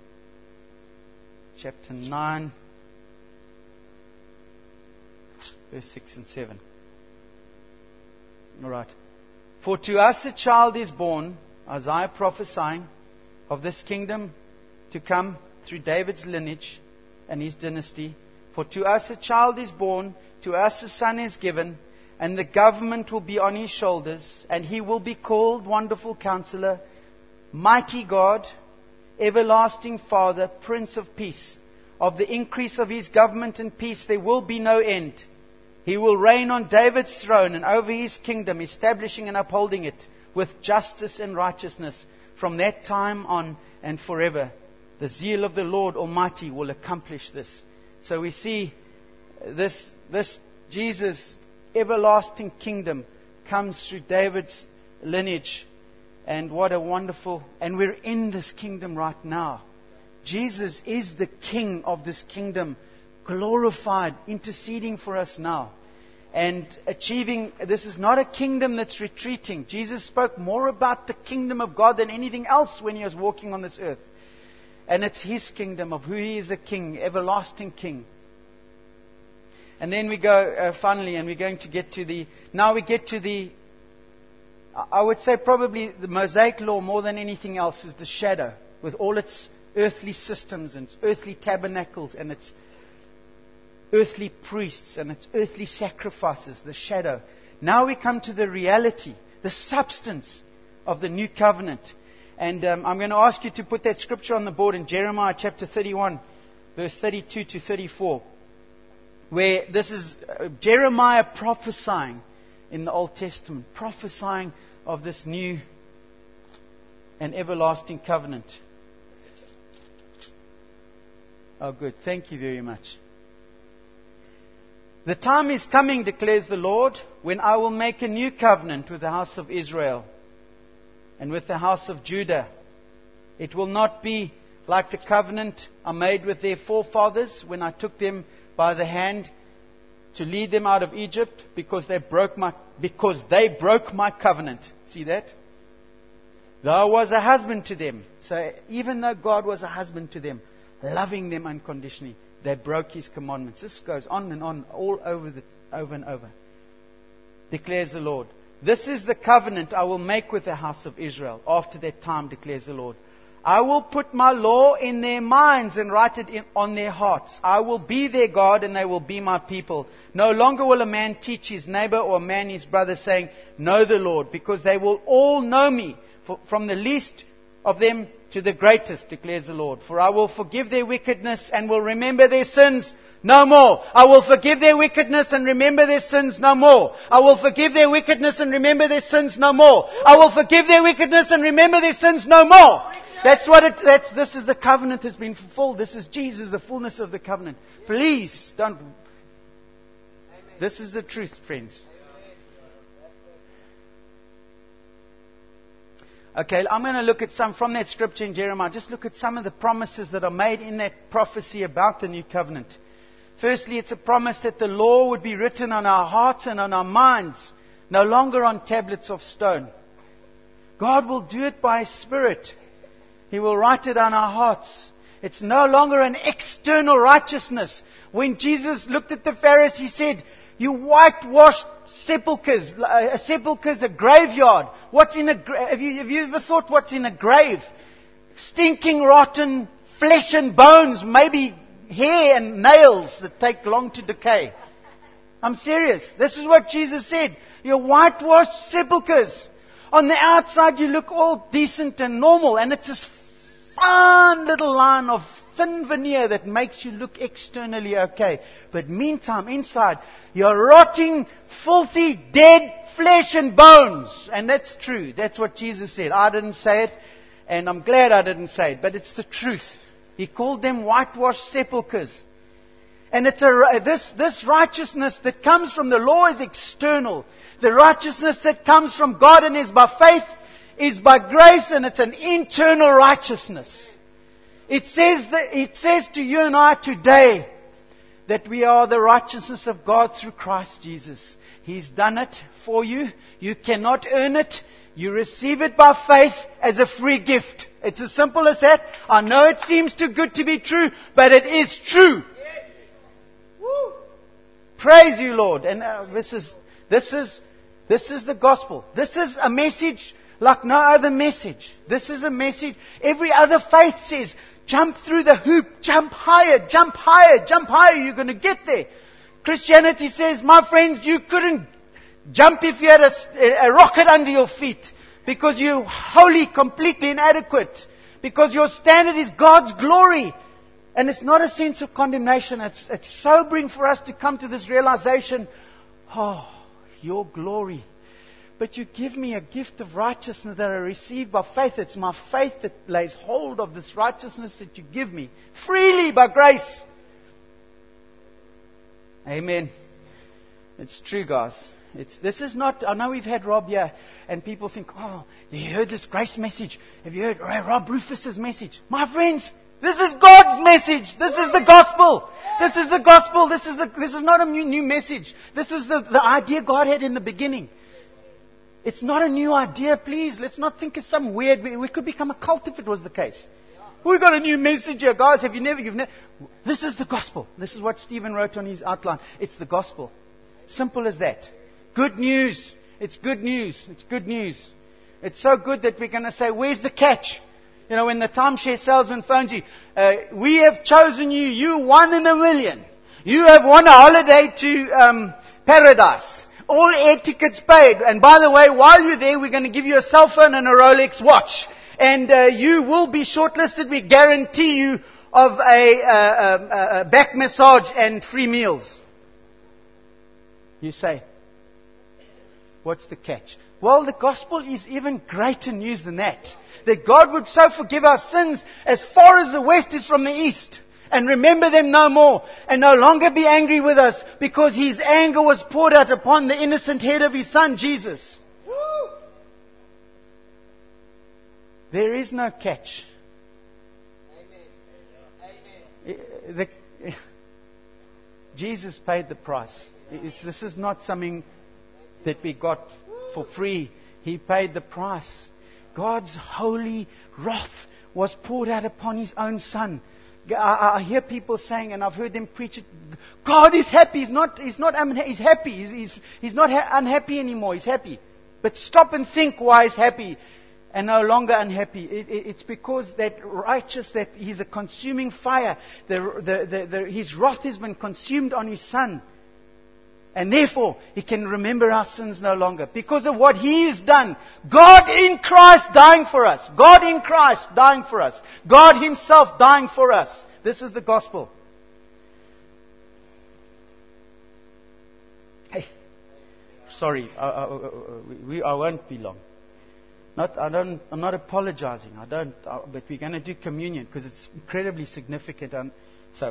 A: Chapter nine, verse six and seven. All right. For to us a child is born, Isaiah prophesying of this kingdom to come through David's lineage and his dynasty. For to us a child is born, to us a son is given, and the government will be on his shoulders, and he will be called Wonderful Counselor, Mighty God, Everlasting Father, Prince of Peace. Of the increase of his government and peace there will be no end. He will reign on David's throne and over his kingdom, establishing and upholding it with justice and righteousness from that time on and forever. The zeal of the Lord Almighty will accomplish this. So we see this, this Jesus' everlasting kingdom comes through David's lineage. And what a wonderful... And we're in this kingdom right now. Jesus is the King of this kingdom, glorified, interceding for us now. And achieving... This is not a kingdom that's retreating. Jesus spoke more about the kingdom of God than anything else when He was walking on this earth. And it's His kingdom of who He is a King, everlasting King. And then we go, uh, finally, and we're going to get to the... Now we get to the... I would say probably the Mosaic law more than anything else is the shadow, with all its earthly systems and its earthly tabernacles and its earthly priests and its earthly sacrifices, the shadow. Now we come to the reality, the substance of the new covenant. And um, I'm going to ask you to put that scripture on the board in Jeremiah chapter thirty-one, verse thirty-two to thirty-four, where this is uh, Jeremiah prophesying in the Old Testament, prophesying of this new and everlasting covenant. Oh, good. Thank you very much. The time is coming, declares the Lord, when I will make a new covenant with the house of Israel and with the house of Judah. It will not be like the covenant I made with their forefathers when I took them by the hand to lead them out of Egypt, because they broke my because they broke my covenant. See that? Though I was a husband to them. So even though God was a husband to them, loving them unconditionally, they broke His commandments. This goes on and on, all over the over and over. Declares the Lord. This is the covenant I will make with the house of Israel after that time, declares the Lord. I will put my law in their minds and write it in, on their hearts. I will be their God and they will be my people. No longer will a man teach his neighbor or a man his brother, saying, know the Lord, because they will all know me, for, from the least of them to the greatest, declares the Lord. For I will forgive their wickedness and will remember their sins no more. I will forgive their wickedness and remember their sins no more. I will forgive their wickedness and remember their sins no more. I will forgive their wickedness and remember their sins no more. That's what it, that's, this is the covenant has been fulfilled. This is Jesus, the fullness of the covenant. Please don't. This is the truth, friends. Okay, I'm going to look at some from that scripture in Jeremiah. Just look at some of the promises that are made in that prophecy about the new covenant. Firstly, it's a promise that the law would be written on our hearts and on our minds, no longer on tablets of stone. God will do it by His Spirit. He will write it on our hearts. It's no longer an external righteousness. When Jesus looked at the Pharisees, He said, you whitewashed sepulchres. A sepulchre is a graveyard. What's in a gra- have you have you ever thought what's in a grave? Stinking, rotten flesh and bones, maybe hair and nails that take long to decay. I'm serious. This is what Jesus said. You're whitewashed sepulchres. On the outside, you look all decent and normal, and it's this fine little line of thin veneer that makes you look externally okay. But meantime, inside, you're rotting, filthy, dead flesh and bones. And that's true. That's what Jesus said. I didn't say it, and I'm glad I didn't say it, but it's the truth. He called them whitewashed sepulchres. And it's a, this, this righteousness that comes from the law is external. The righteousness that comes from God and is by faith is by grace, and it's an internal righteousness. It says that, it says to you and I today that we are the righteousness of God through Christ Jesus. He's done it for you. You cannot earn it. You receive it by faith as a free gift. It's as simple as that. I know it seems too good to be true, but it is true. Yes. Woo. Praise you, Lord. And uh, this is this is this is the gospel. This is a message like no other message. This is a message. Every other faith says, jump through the hoop, jump higher, jump higher, jump higher. You're going to get there. Christianity says, my friends, you couldn't jump if you had a, a rocket under your feet, because you're wholly, completely inadequate. Because your standard is God's glory. And it's not a sense of condemnation. It's, it's sobering for us to come to this realization, oh, your glory. But you give me a gift of righteousness that I receive by faith. It's my faith that lays hold of this righteousness that you give me freely by grace. Amen. It's true, guys. It's, this is not, I know we've had Rob here, and people think, oh, you heard this grace message. Have you heard Rob Rufus's message? My friends, this is God's message. This is the gospel. This is the gospel. This is, the, this is not a new, new message. This is the, the idea God had in the beginning. It's not a new idea, please. Let's not think it's some weird... We, we could become a cult if it was the case. We've got a new message here, guys. Have you never... You've never... This is the gospel. This is what Stephen wrote on his outline. It's the gospel. Simple as that. Good news. It's good news. It's good news. It's so good that we're going to say, where's the catch? You know, when the timeshare salesman phones you, uh, we have chosen you. You one in a million. You have won a holiday to um, paradise. All air tickets paid. And by the way, while you're there, we're going to give you a cell phone and a Rolex watch. And uh, you will be shortlisted. We guarantee you of a, uh, a, a back massage and free meals. You say, what's the catch? Well, the gospel is even greater news than that. That God would so forgive our sins as far as the west is from the east. And remember them no more. And no longer be angry with us, because His anger was poured out upon the innocent head of His Son, Jesus. Woo! There is no catch. Amen. Amen. The, Jesus paid the price. It's, this is not something that we got for free. He paid the price. God's holy wrath was poured out upon His own Son. I, I hear people saying, and I've heard them preach it, God is happy. He's not, he's not unha- he's happy. He's, he's, he's not ha- unhappy anymore. He's happy. But stop and think why He's happy and no longer unhappy. It, it, it's because that righteous, that He's a consuming fire. The, the, the, the, his wrath has been consumed on His Son. And therefore, He can remember our sins no longer. Because of what He has done. God in Christ dying for us. God in Christ dying for us. God Himself dying for us. This is the gospel. Hey, sorry, I, I, we, I won't be long. Not, I don't, I'm not apologizing. I don't, I, but we're going to do communion because it's incredibly significant. And so,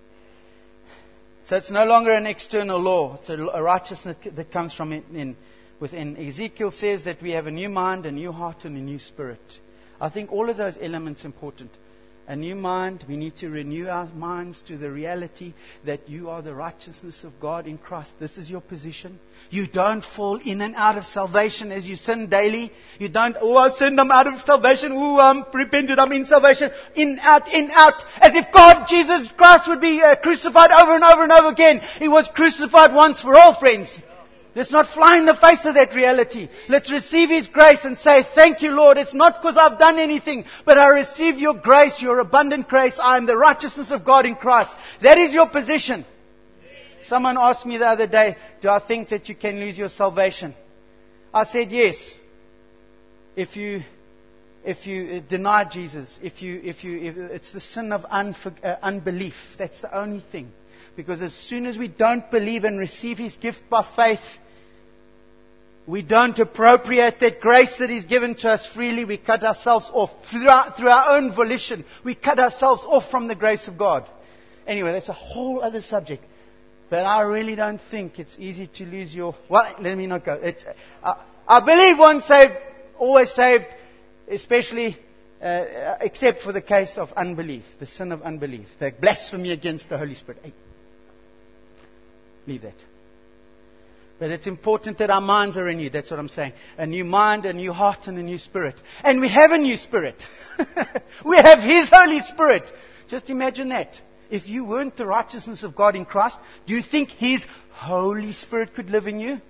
A: so it's no longer an external law. It's a, a righteousness that comes from in, in, within. Ezekiel says that we have a new mind, a new heart, and a new spirit. I think all of those elements are important. A new mind, we need to renew our minds to the reality that you are the righteousness of God in Christ. This is your position. You don't fall in and out of salvation as you sin daily. You don't, oh, I sinned, I'm out of salvation. Oh, I'm repented, I'm in salvation. In, out, in, out. As if God, Jesus Christ, would be uh, crucified over and over and over again. He was crucified once for all, friends. Let's not fly in the face of that reality. Let's receive His grace and say, thank you, Lord. It's not because I've done anything, but I receive your grace, your abundant grace. I am the righteousness of God in Christ. That is your position. Someone asked me the other day, do I think that you can lose your salvation? I said yes. If you, if you deny Jesus, if you, if you, if it's the sin of unfor- uh, unbelief. That's the only thing. Because as soon as we don't believe and receive His gift by faith, we don't appropriate that grace that is given to us freely. We cut ourselves off through our, through our own volition. We cut ourselves off from the grace of God. Anyway, that's a whole other subject. But I really don't think it's easy to lose your... Well, let me not go. It's, uh, I believe once saved, always saved, especially... Uh, except for the case of unbelief, the sin of unbelief, the blasphemy against the Holy Spirit. Hey, leave that. But it's important that our minds are renewed. That's what I'm saying. A new mind, a new heart, and a new spirit. And we have a new spirit. We have His Holy Spirit. Just imagine that. If you weren't the righteousness of God in Christ, do you think His Holy Spirit could live in you?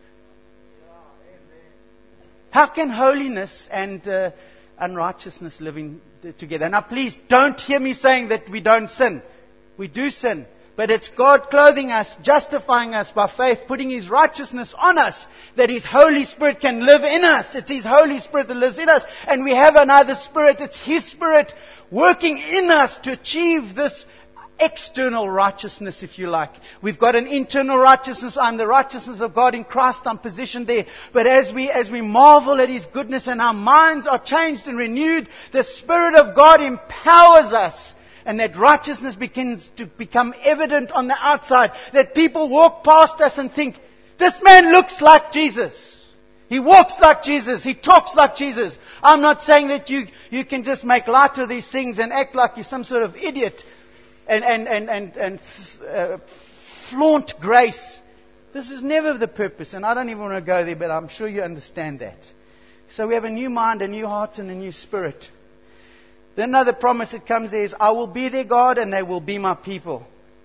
A: How can holiness and... Uh, unrighteousness living together. Now please don't hear me saying that we don't sin. We do sin. But it's God clothing us, justifying us by faith, putting His righteousness on us, that His Holy Spirit can live in us. It's His Holy Spirit that lives in us. And we have another Spirit. It's His Spirit working in us to achieve this external righteousness, if you like. We've got an internal righteousness. I'm the righteousness of God in Christ. I'm positioned there. But as we, as we marvel at His goodness and our minds are changed and renewed, the Spirit of God empowers us. And that righteousness begins to become evident on the outside. That people walk past us and think, this man looks like Jesus. He walks like Jesus. He talks like Jesus. I'm not saying that you, you can just make light of these things and act like you're some sort of idiot. And, and, and, and, and uh, flaunt grace. This is never the purpose. And I don't even want to go there, but I'm sure you understand that. So we have a new mind, a new heart, and a new spirit. Then another promise that comes there is, I will be their God and they will be my people.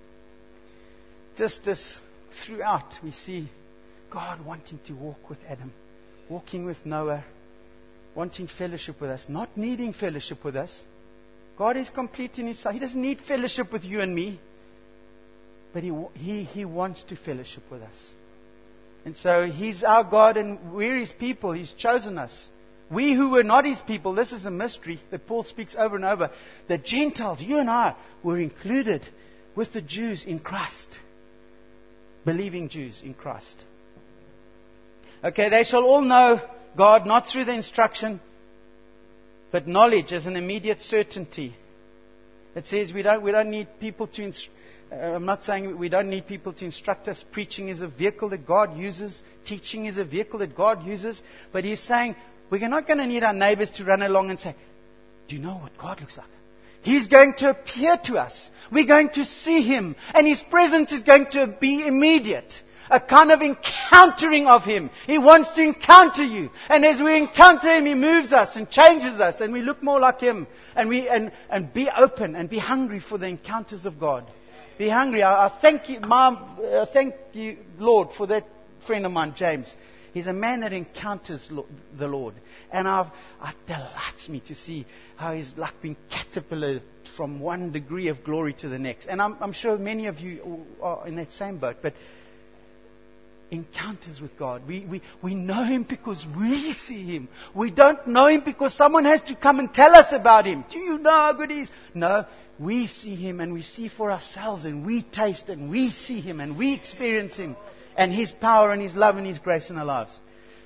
A: Just as throughout we see God wanting to walk with Adam, walking with Noah, wanting fellowship with us, not needing fellowship with us. God is complete in His sight. He doesn't need fellowship with you and me. But He, he, he wants to fellowship with us. And so He's our God and we're His people. He's chosen us. We who were not His people, this is a mystery that Paul speaks over and over. The Gentiles, you and I, were included with the Jews in Christ. Believing Jews in Christ. Okay, they shall all know God, not through the instruction, but knowledge as an immediate certainty. It says we don't, we don't need people to instruct. Uh, I'm not saying we don't need people to instruct us. Preaching is a vehicle that God uses. Teaching is a vehicle that God uses. But He's saying we're not going to need our neighbors to run along and say, do you know what God looks like? He's going to appear to us. We're going to see Him. And His presence is going to be immediate. A kind of encountering of Him. He wants to encounter you. And as we encounter Him, He moves us and changes us. And we look more like Him. And we and, and be open and be hungry for the encounters of God. Be hungry. I, I thank you, Mom, uh, thank you, Lord, for that friend of mine, James. He's a man that encounters the Lord. And I've, it delights me to see how he's like being caterpillared from one degree of glory to the next. And I'm, I'm sure many of you are in that same boat. But encounters with God. We, we, we know Him because we see Him. We don't know Him because someone has to come and tell us about Him. Do you know how good He is? No, we see Him and we see for ourselves and we taste and we see Him and we experience Him and His power and His love and His grace in our lives.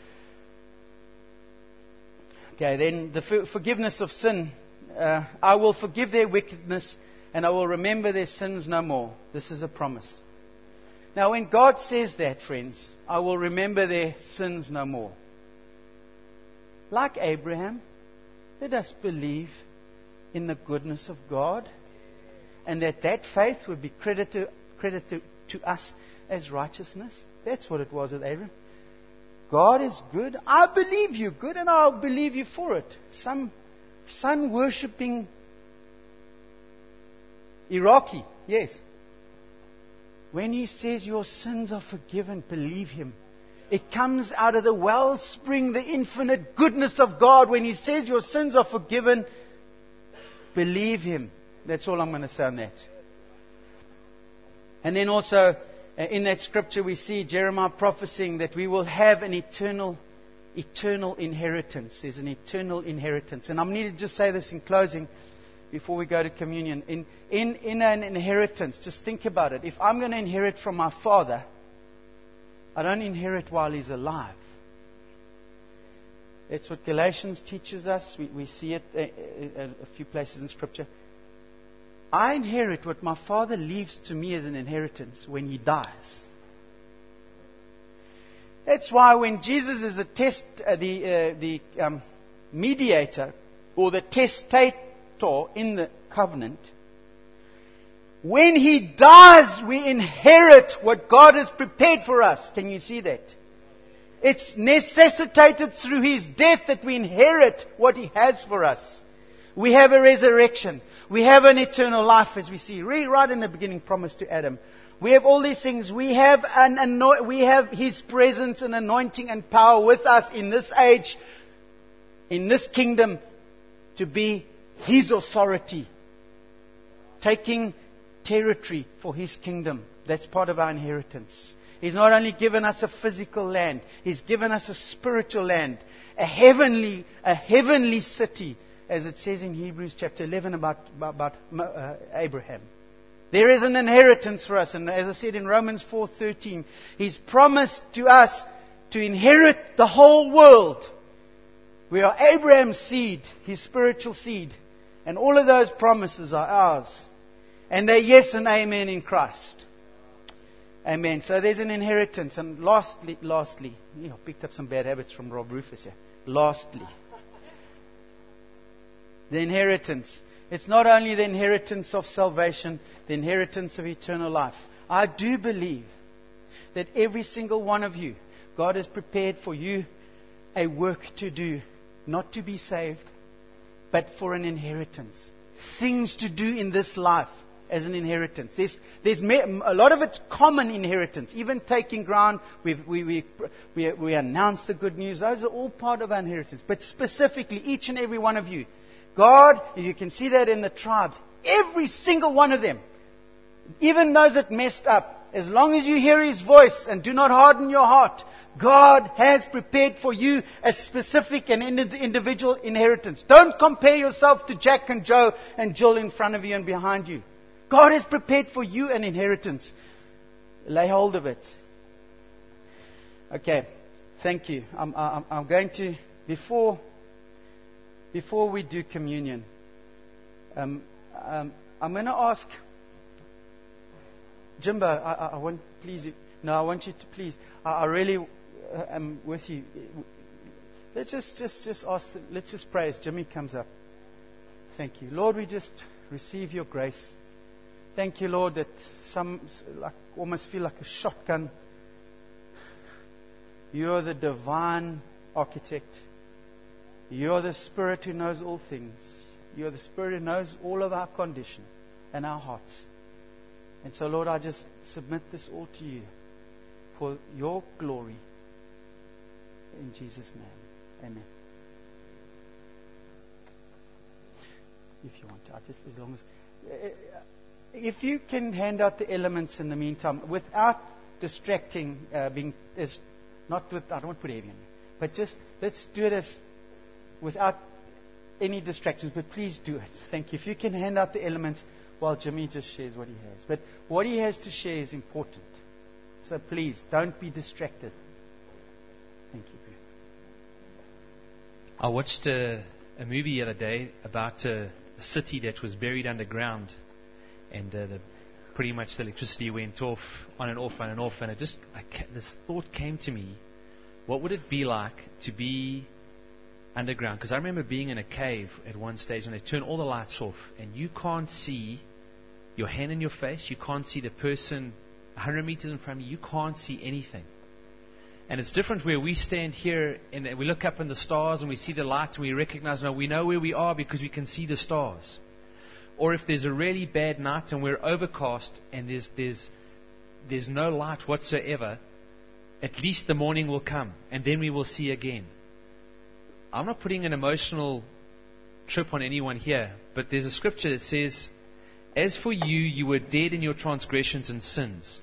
A: Okay, then the for- forgiveness of sin. Uh, I will forgive their wickedness and I will remember their sins no more. This is a promise. Now, when God says that, friends, I will remember their sins no more. Like Abraham, let us believe in the goodness of God and that that faith would be credited, credited to us as righteousness. That's what it was with Abraham. God is good. I believe you're good and I'll believe you for it. Some sun worshipping Iraqi, yes. When he says your sins are forgiven, believe him. It comes out of the wellspring, the infinite goodness of God. When he says your sins are forgiven, believe him. That's all I'm going to say on that. And then also, uh, in that scripture we see Jeremiah prophesying that we will have an eternal, eternal inheritance. There's an eternal inheritance. And I need to just say this in closing before we go to communion. In, in, in an inheritance, just think about it. If I'm going to inherit from my father, I don't inherit while he's alive. That's what Galatians teaches us. We, we see it a, a, a few places in Scripture. I inherit what my father leaves to me as an inheritance when he dies. That's why when Jesus is the test, uh, the uh, the um, mediator or the testator in the covenant, when he dies, we inherit what God has prepared for us. Can you see that? It's necessitated through his death that we inherit what he has for us. We have a resurrection. We have an eternal life, as we see right in the beginning promised to Adam. We have all these things. We have an anoint- we have his presence and anointing and power with us in this age, in this kingdom, to be his authority, taking territory for his kingdom. That's part of our inheritance. He's not only given us a physical land, he's given us a spiritual land, a heavenly, a heavenly city, as it says in Hebrews chapter eleven about, about, about uh, Abraham. There is an inheritance for us, and as I said in Romans four thirteen, he's promised to us to inherit the whole world. We are Abraham's seed, his spiritual seed, and all of those promises are ours. And they're yes and amen in Christ. Amen. So there's an inheritance. And lastly, lastly, yeah, I picked up some bad habits from Rob Rufus here. Lastly, the inheritance. It's not only the inheritance of salvation, the inheritance of eternal life. I do believe that every single one of you, God has prepared for you a work to do, not to be saved, but for an inheritance. Things to do in this life as an inheritance. There's, there's a lot of it's common inheritance. Even taking ground, we we we we we announce the good news. Those are all part of our inheritance. But specifically, each and every one of you, God, you can see that in the tribes, every single one of them, even those that messed up, as long as you hear His voice and do not harden your heart, God has prepared for you a specific and individual inheritance. Don't compare yourself to Jack and Joe and Jill in front of you and behind you. God has prepared for you an inheritance. Lay hold of it. Okay, thank you. I'm, I'm, I'm going to, before, before we do communion, um, um, I'm going to ask Jimbo, I, I, I want, please, no, I want you to please, I, I really uh, am with you. Let's just, just, just ask, the, let's just pray as Jimmy comes up. Thank you. Lord, we just receive your grace. Thank you, Lord, that some like, almost feel like a shotgun. You are the divine architect. You are the Spirit who knows all things. You are the Spirit who knows all of our condition and our hearts. And so, Lord, I just submit this all to you for your glory. In Jesus' name. Amen. If you want to, I just, as long as... If you can hand out the elements in the meantime, without distracting, uh, being as not with. I don't want to put heavy on you, but just let's do it as without any distractions. But please do it. Thank you. If you can hand out the elements while Jimmy just shares what he has. But what he has to share is important. So please don't be distracted. Thank you.
B: I watched a, a movie the other day about a, a city that was buried underground, and uh, the, pretty much the electricity went off, on and off, on and off, and it just I ca- this thought came to me: what would it be like to be underground? Because I remember being in a cave at one stage, and they turn all the lights off, and you can't see your hand in your face, you can't see the person one hundred meters in front of you, you can't see anything. And it's different where we stand here and we look up in the stars and we see the light and we recognize, no, we know where we are because we can see the stars. Or if there's a really bad night and we're overcast and there's there's there's no light whatsoever, at least the morning will come and then we will see again. I'm not putting an emotional trip on anyone here, but there's a scripture that says, as for you, you were dead in your transgressions and sins.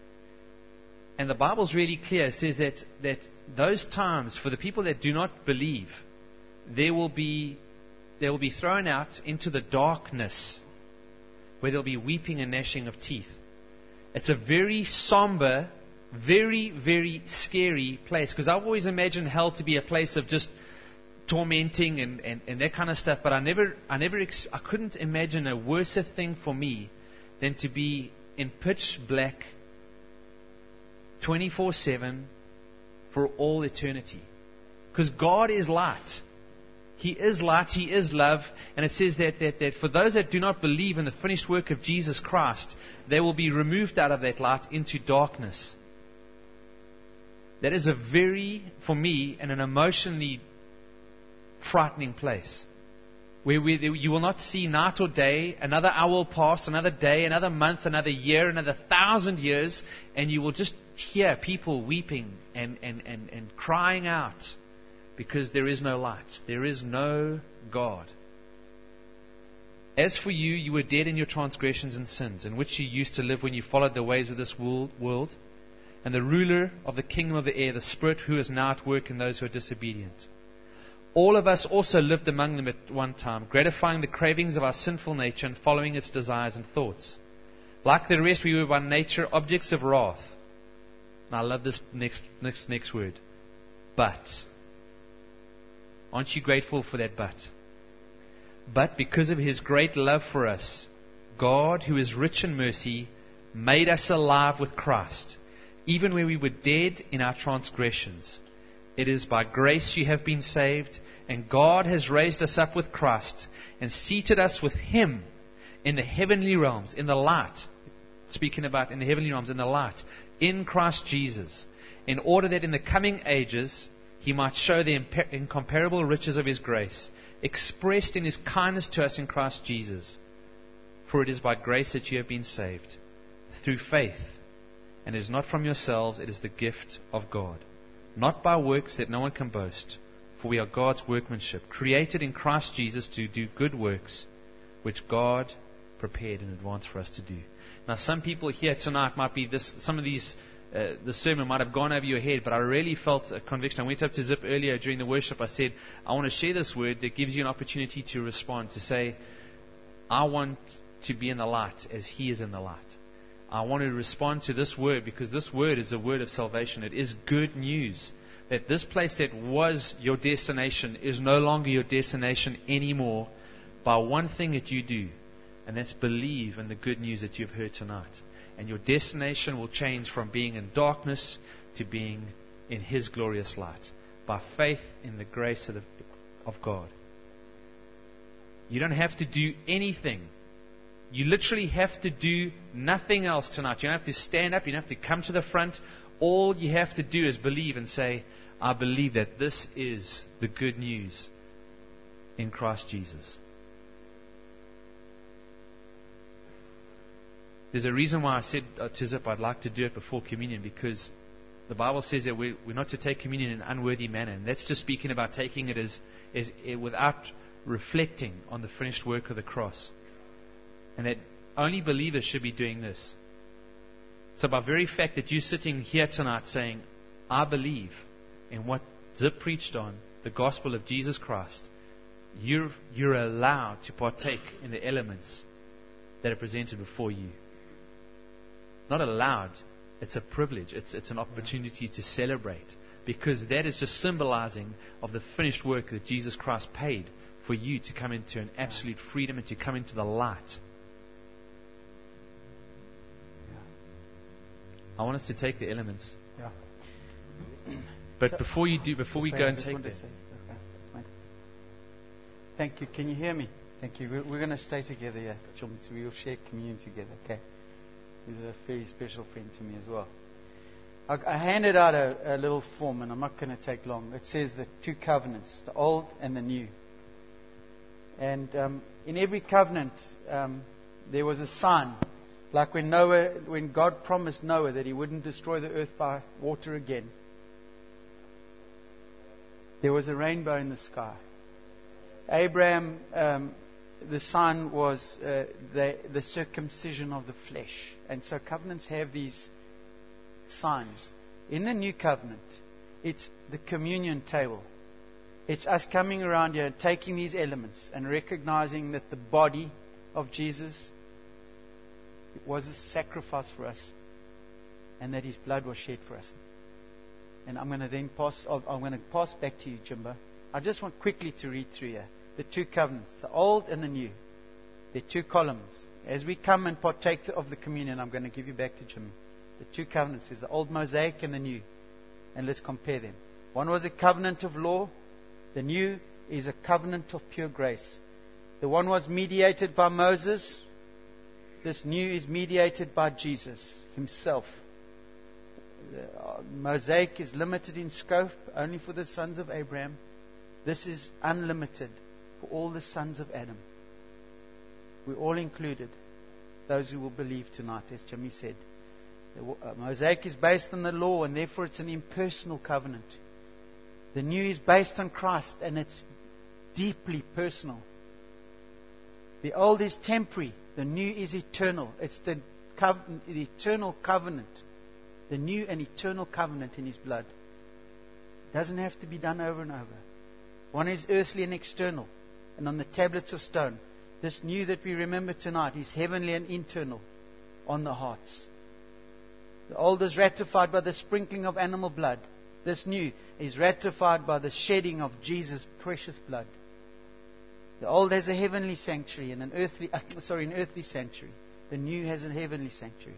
B: And the Bible's really clear. It says that, that those times, for the people that do not believe, they will be they will be thrown out into the darkness where there'll be weeping and gnashing of teeth. It's a very somber, very, very scary place. Because I've always imagined hell to be a place of just tormenting and, and, and that kind of stuff. But I never, I never, ex- I couldn't imagine a worse thing for me than to be in pitch black twenty-four seven for all eternity. Because God is light. He is light. He is love. And it says that, that, that for those that do not believe in the finished work of Jesus Christ, they will be removed out of that light into darkness. That is a very, for me, and an emotionally frightening place. Where we, you will not see night or day. Another hour will pass, another day, another month, another year, another thousand years, and you will just hear people weeping and, and, and, and crying out because there is no light. There is no God. As for you, you were dead in your transgressions and sins, in which you used to live when you followed the ways of this world, and the ruler of the kingdom of the air, the Spirit who is now at work in those who are disobedient. All of us also lived among them at one time, gratifying the cravings of our sinful nature and following its desires and thoughts. Like the rest, we were by nature objects of wrath. And I love this next next next word. But. Aren't you grateful for that but? But because of His great love for us, God, who is rich in mercy, made us alive with Christ, even when we were dead in our transgressions. It is by grace you have been saved, and God has raised us up with Christ and seated us with Him in the heavenly realms, in the light. Speaking about in the heavenly realms, in the light, in Christ Jesus, in order that in the coming ages He might show the imper- incomparable riches of His grace, expressed in His kindness to us in Christ Jesus. For it is by grace that you have been saved, through faith, and it is not from yourselves, it is the gift of God. Not by works that no one can boast, for we are God's workmanship, created in Christ Jesus to do good works, which God prepared in advance for us to do. Now, some people here tonight might be this. Some of these, uh, the sermon might have gone over your head, but I really felt a conviction. I went up to Zip earlier during the worship. I said, I want to share this word that gives you an opportunity to respond, to say, I want to be in the light as He is in the light. I want to respond to this word because this word is a word of salvation. It is good news that this place that was your destination is no longer your destination anymore by one thing that you do, and that's believe in the good news that you've heard tonight. And your destination will change from being in darkness to being in His glorious light by faith in the grace of, the, of God. You don't have to do anything. You literally have to do nothing else tonight. You don't have to stand up. You don't have to come to the front. All you have to do is believe and say, I believe that this is the good news in Christ Jesus. There's a reason why I said uh, to Zip I'd like to do it before communion, because the Bible says that we're, we're not to take communion in an unworthy manner. And that's just speaking about taking it as, as uh, without reflecting on the finished work of the cross. And that only believers should be doing this. So by very fact that you're sitting here tonight saying, I believe in what Zip preached on, the gospel of Jesus Christ, you're, you're allowed to partake in the elements that are presented before you. Not allowed, it's a privilege, it's, it's an opportunity to celebrate, because that is just symbolizing of the finished work that Jesus Christ paid for you to come into an absolute freedom and to come into the light. I want us to take the elements.
A: Yeah.
B: But
A: So-
B: before you do, before we
A: Just
B: go
A: wait, I
B: and
A: just
B: take
A: want to
B: them,
A: say- okay, just wait. Thank you. Can you hear me? Thank you. We're, we're going to stay together here, chums. We will share communion together. Okay. He's a very special friend to me as well. I, I handed out a, a little form, and I'm not going to take long. It says the two covenants, the old and the new. And um, in every covenant, um, there was a sign. Like when Noah, when God promised Noah that He wouldn't destroy the earth by water again, there was a rainbow in the sky. Abraham, um, the sign was uh, the, the circumcision of the flesh. And so covenants have these signs. In the new covenant, it's the communion table. It's us coming around here and taking these elements and recognizing that the body of Jesus was a sacrifice for us, and that His blood was shed for us. And I'm going to then pass. I'm going to pass back to you, Jimbo. I just want quickly to read through here the two covenants, the old and the new. They're two columns. As we come and partake of the communion, I'm going to give you back to Jimmy. The two covenants is the old Mosaic and the new, and let's compare them. One was a covenant of law. The new is a covenant of pure grace. The one was mediated by Moses. This new is mediated by Jesus Himself. The Mosaic is limited in scope only for the sons of Abraham. This is unlimited for all the sons of Adam. We're all included, those who will believe tonight, as Jimmy said. The Mosaic is based on the law, and therefore it's an impersonal covenant. The new is based on Christ, and it's deeply personal. The old is temporary. The new is eternal. It's the, cov- the eternal covenant. The new and eternal covenant in His blood. It doesn't have to be done over and over. One is earthly and external, and on the tablets of stone. This new that we remember tonight is heavenly and internal on the hearts. The old is ratified by the sprinkling of animal blood. This new is ratified by the shedding of Jesus' precious blood. The old has a heavenly sanctuary and an earthly, uh, sorry, an earthly sanctuary. The new has a heavenly sanctuary.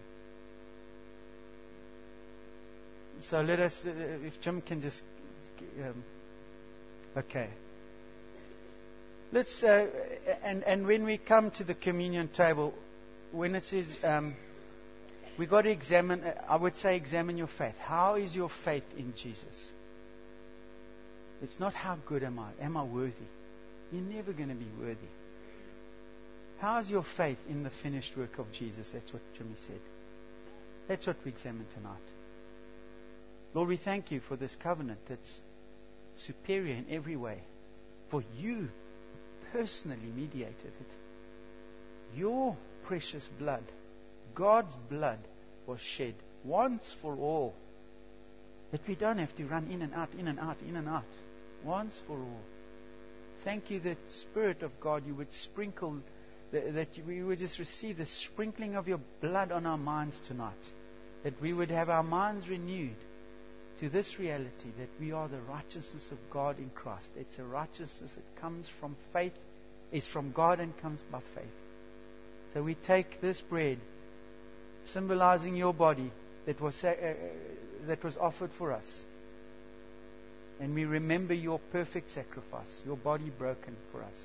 A: So let us, uh, if Jim can just, um, okay. Let's, uh, and and when we come to the communion table, when it says, um, we got to examine. I would say, examine your faith. How is your faith in Jesus? It's not how good am I? Am I worthy? You're never going to be worthy. How's your faith in the finished work of Jesus? That's what Jimmy said. That's what we examine tonight. Lord, we thank You for this covenant that's superior in every way. For You personally mediated it. Your precious blood, God's blood, was shed once for all. That we don't have to run in and out, in and out, in and out. Once for all. Thank You that Spirit of God, You would sprinkle, that we would just receive the sprinkling of Your blood on our minds tonight. That we would have our minds renewed to this reality that we are the righteousness of God in Christ. It's a righteousness that comes from faith, is from God and comes by faith. So we take this bread, symbolizing Your body that was uh, uh, that was offered for us. And we remember Your perfect sacrifice, Your body broken for us.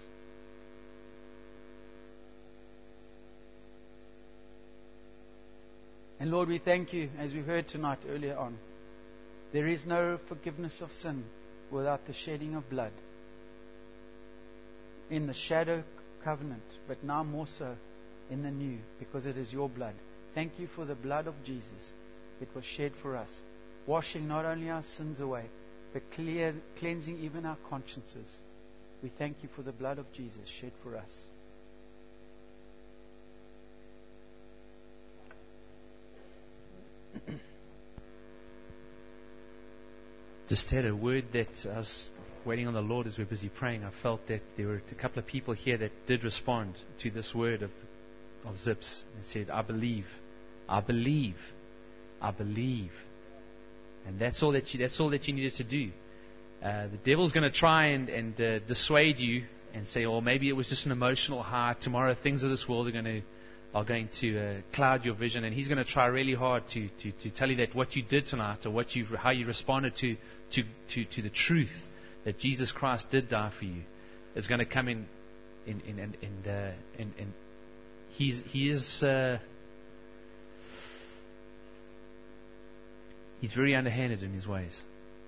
A: And Lord, we thank You, as we've heard tonight earlier on, there is no forgiveness of sin without the shedding of blood. In the shadow covenant, but now more so in the new, because it is Your blood. Thank You for the blood of Jesus. It was shed for us, washing not only our sins away, but clear, cleansing even our consciences. We thank You for the blood of Jesus shed for us.
B: Just had a word that I was waiting on the Lord as we're busy praying. I felt that there were a couple of people here that did respond to this word of, of Zips and said, I believe, I believe, I believe. And that's all that you, that's all that you needed to do. Uh, the devil's going to try and, and uh, dissuade you and say, oh, maybe it was just an emotional high. Tomorrow things of this world are going to are going to uh, cloud your vision, and he's going to try really hard to, to, to tell you that what you did tonight, or what you how you responded to, to, to, to the truth that Jesus Christ did die for you, is going to come in in in in, in, uh, in, in he's he is uh, he's very underhanded in his ways.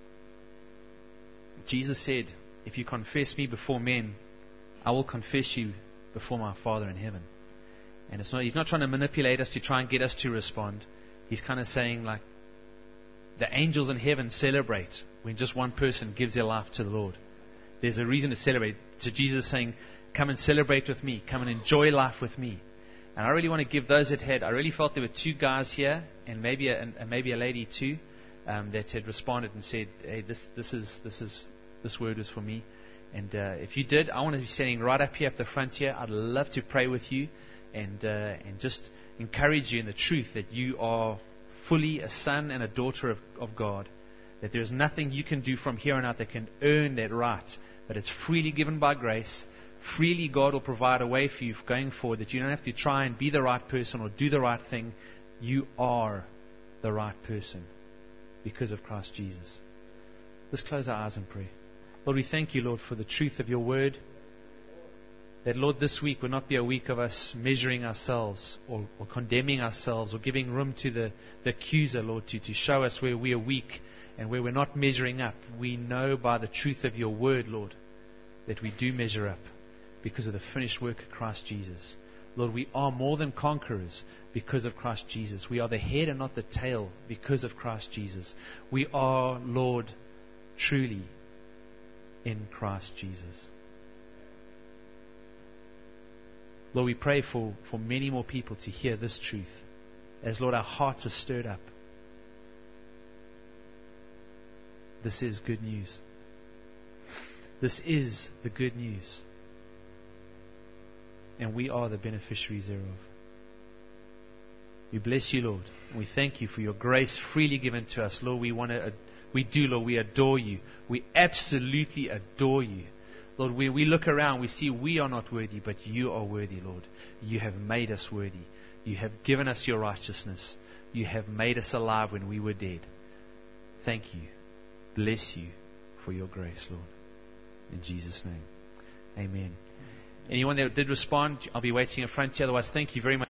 B: Jesus said, if you confess me before men, I will confess you before my Father in heaven. And it's not, he's not trying to manipulate us to try and get us to respond. He's kind of saying, like, the angels in heaven celebrate when just one person gives their life to the Lord. There's a reason to celebrate. So Jesus is saying, come and celebrate with me. Come and enjoy life with me. And I really want to give those that had, I really felt there were two guys here, and maybe a, and maybe a lady too, um, that had responded and said, hey, this, this is, this is, this word was for me. And uh, if you did, I want to be standing right up here at the front here. I'd love to pray with you. And uh, and just encourage you in the truth that you are fully a son and a daughter of, of God. That there's nothing you can do from here on out that can earn that right. But it's freely given by grace. Freely God will provide a way for you going forward, that you don't have to try and be the right person or do the right thing. You are the right person because of Christ Jesus. Let's close our eyes and pray. Lord, we thank you, Lord, for the truth of your word. That, Lord, this week will not be a week of us measuring ourselves or, or condemning ourselves or giving room to the, the accuser, Lord, to, to show us where we are weak and where we're not measuring up. We know by the truth of your word, Lord, that we do measure up because of the finished work of Christ Jesus. Lord, we are more than conquerors because of Christ Jesus. We are the head and not the tail because of Christ Jesus. We are, Lord, truly in Christ Jesus. Lord, we pray for, for many more people to hear this truth. As, Lord, our hearts are stirred up. This is good news. This is the good news. And we are the beneficiaries thereof. We bless you, Lord. And we thank you for your grace freely given to us. Lord, we want to, we do, Lord, we adore you. We absolutely adore you. Lord, we, we look around, we see we are not worthy, but you are worthy, Lord. You have made us worthy. You have given us your righteousness. You have made us alive when we were dead. Thank you. Bless you for your grace, Lord. In Jesus' name. Amen. Anyone that did respond, I'll be waiting in front here. Otherwise, thank you very much.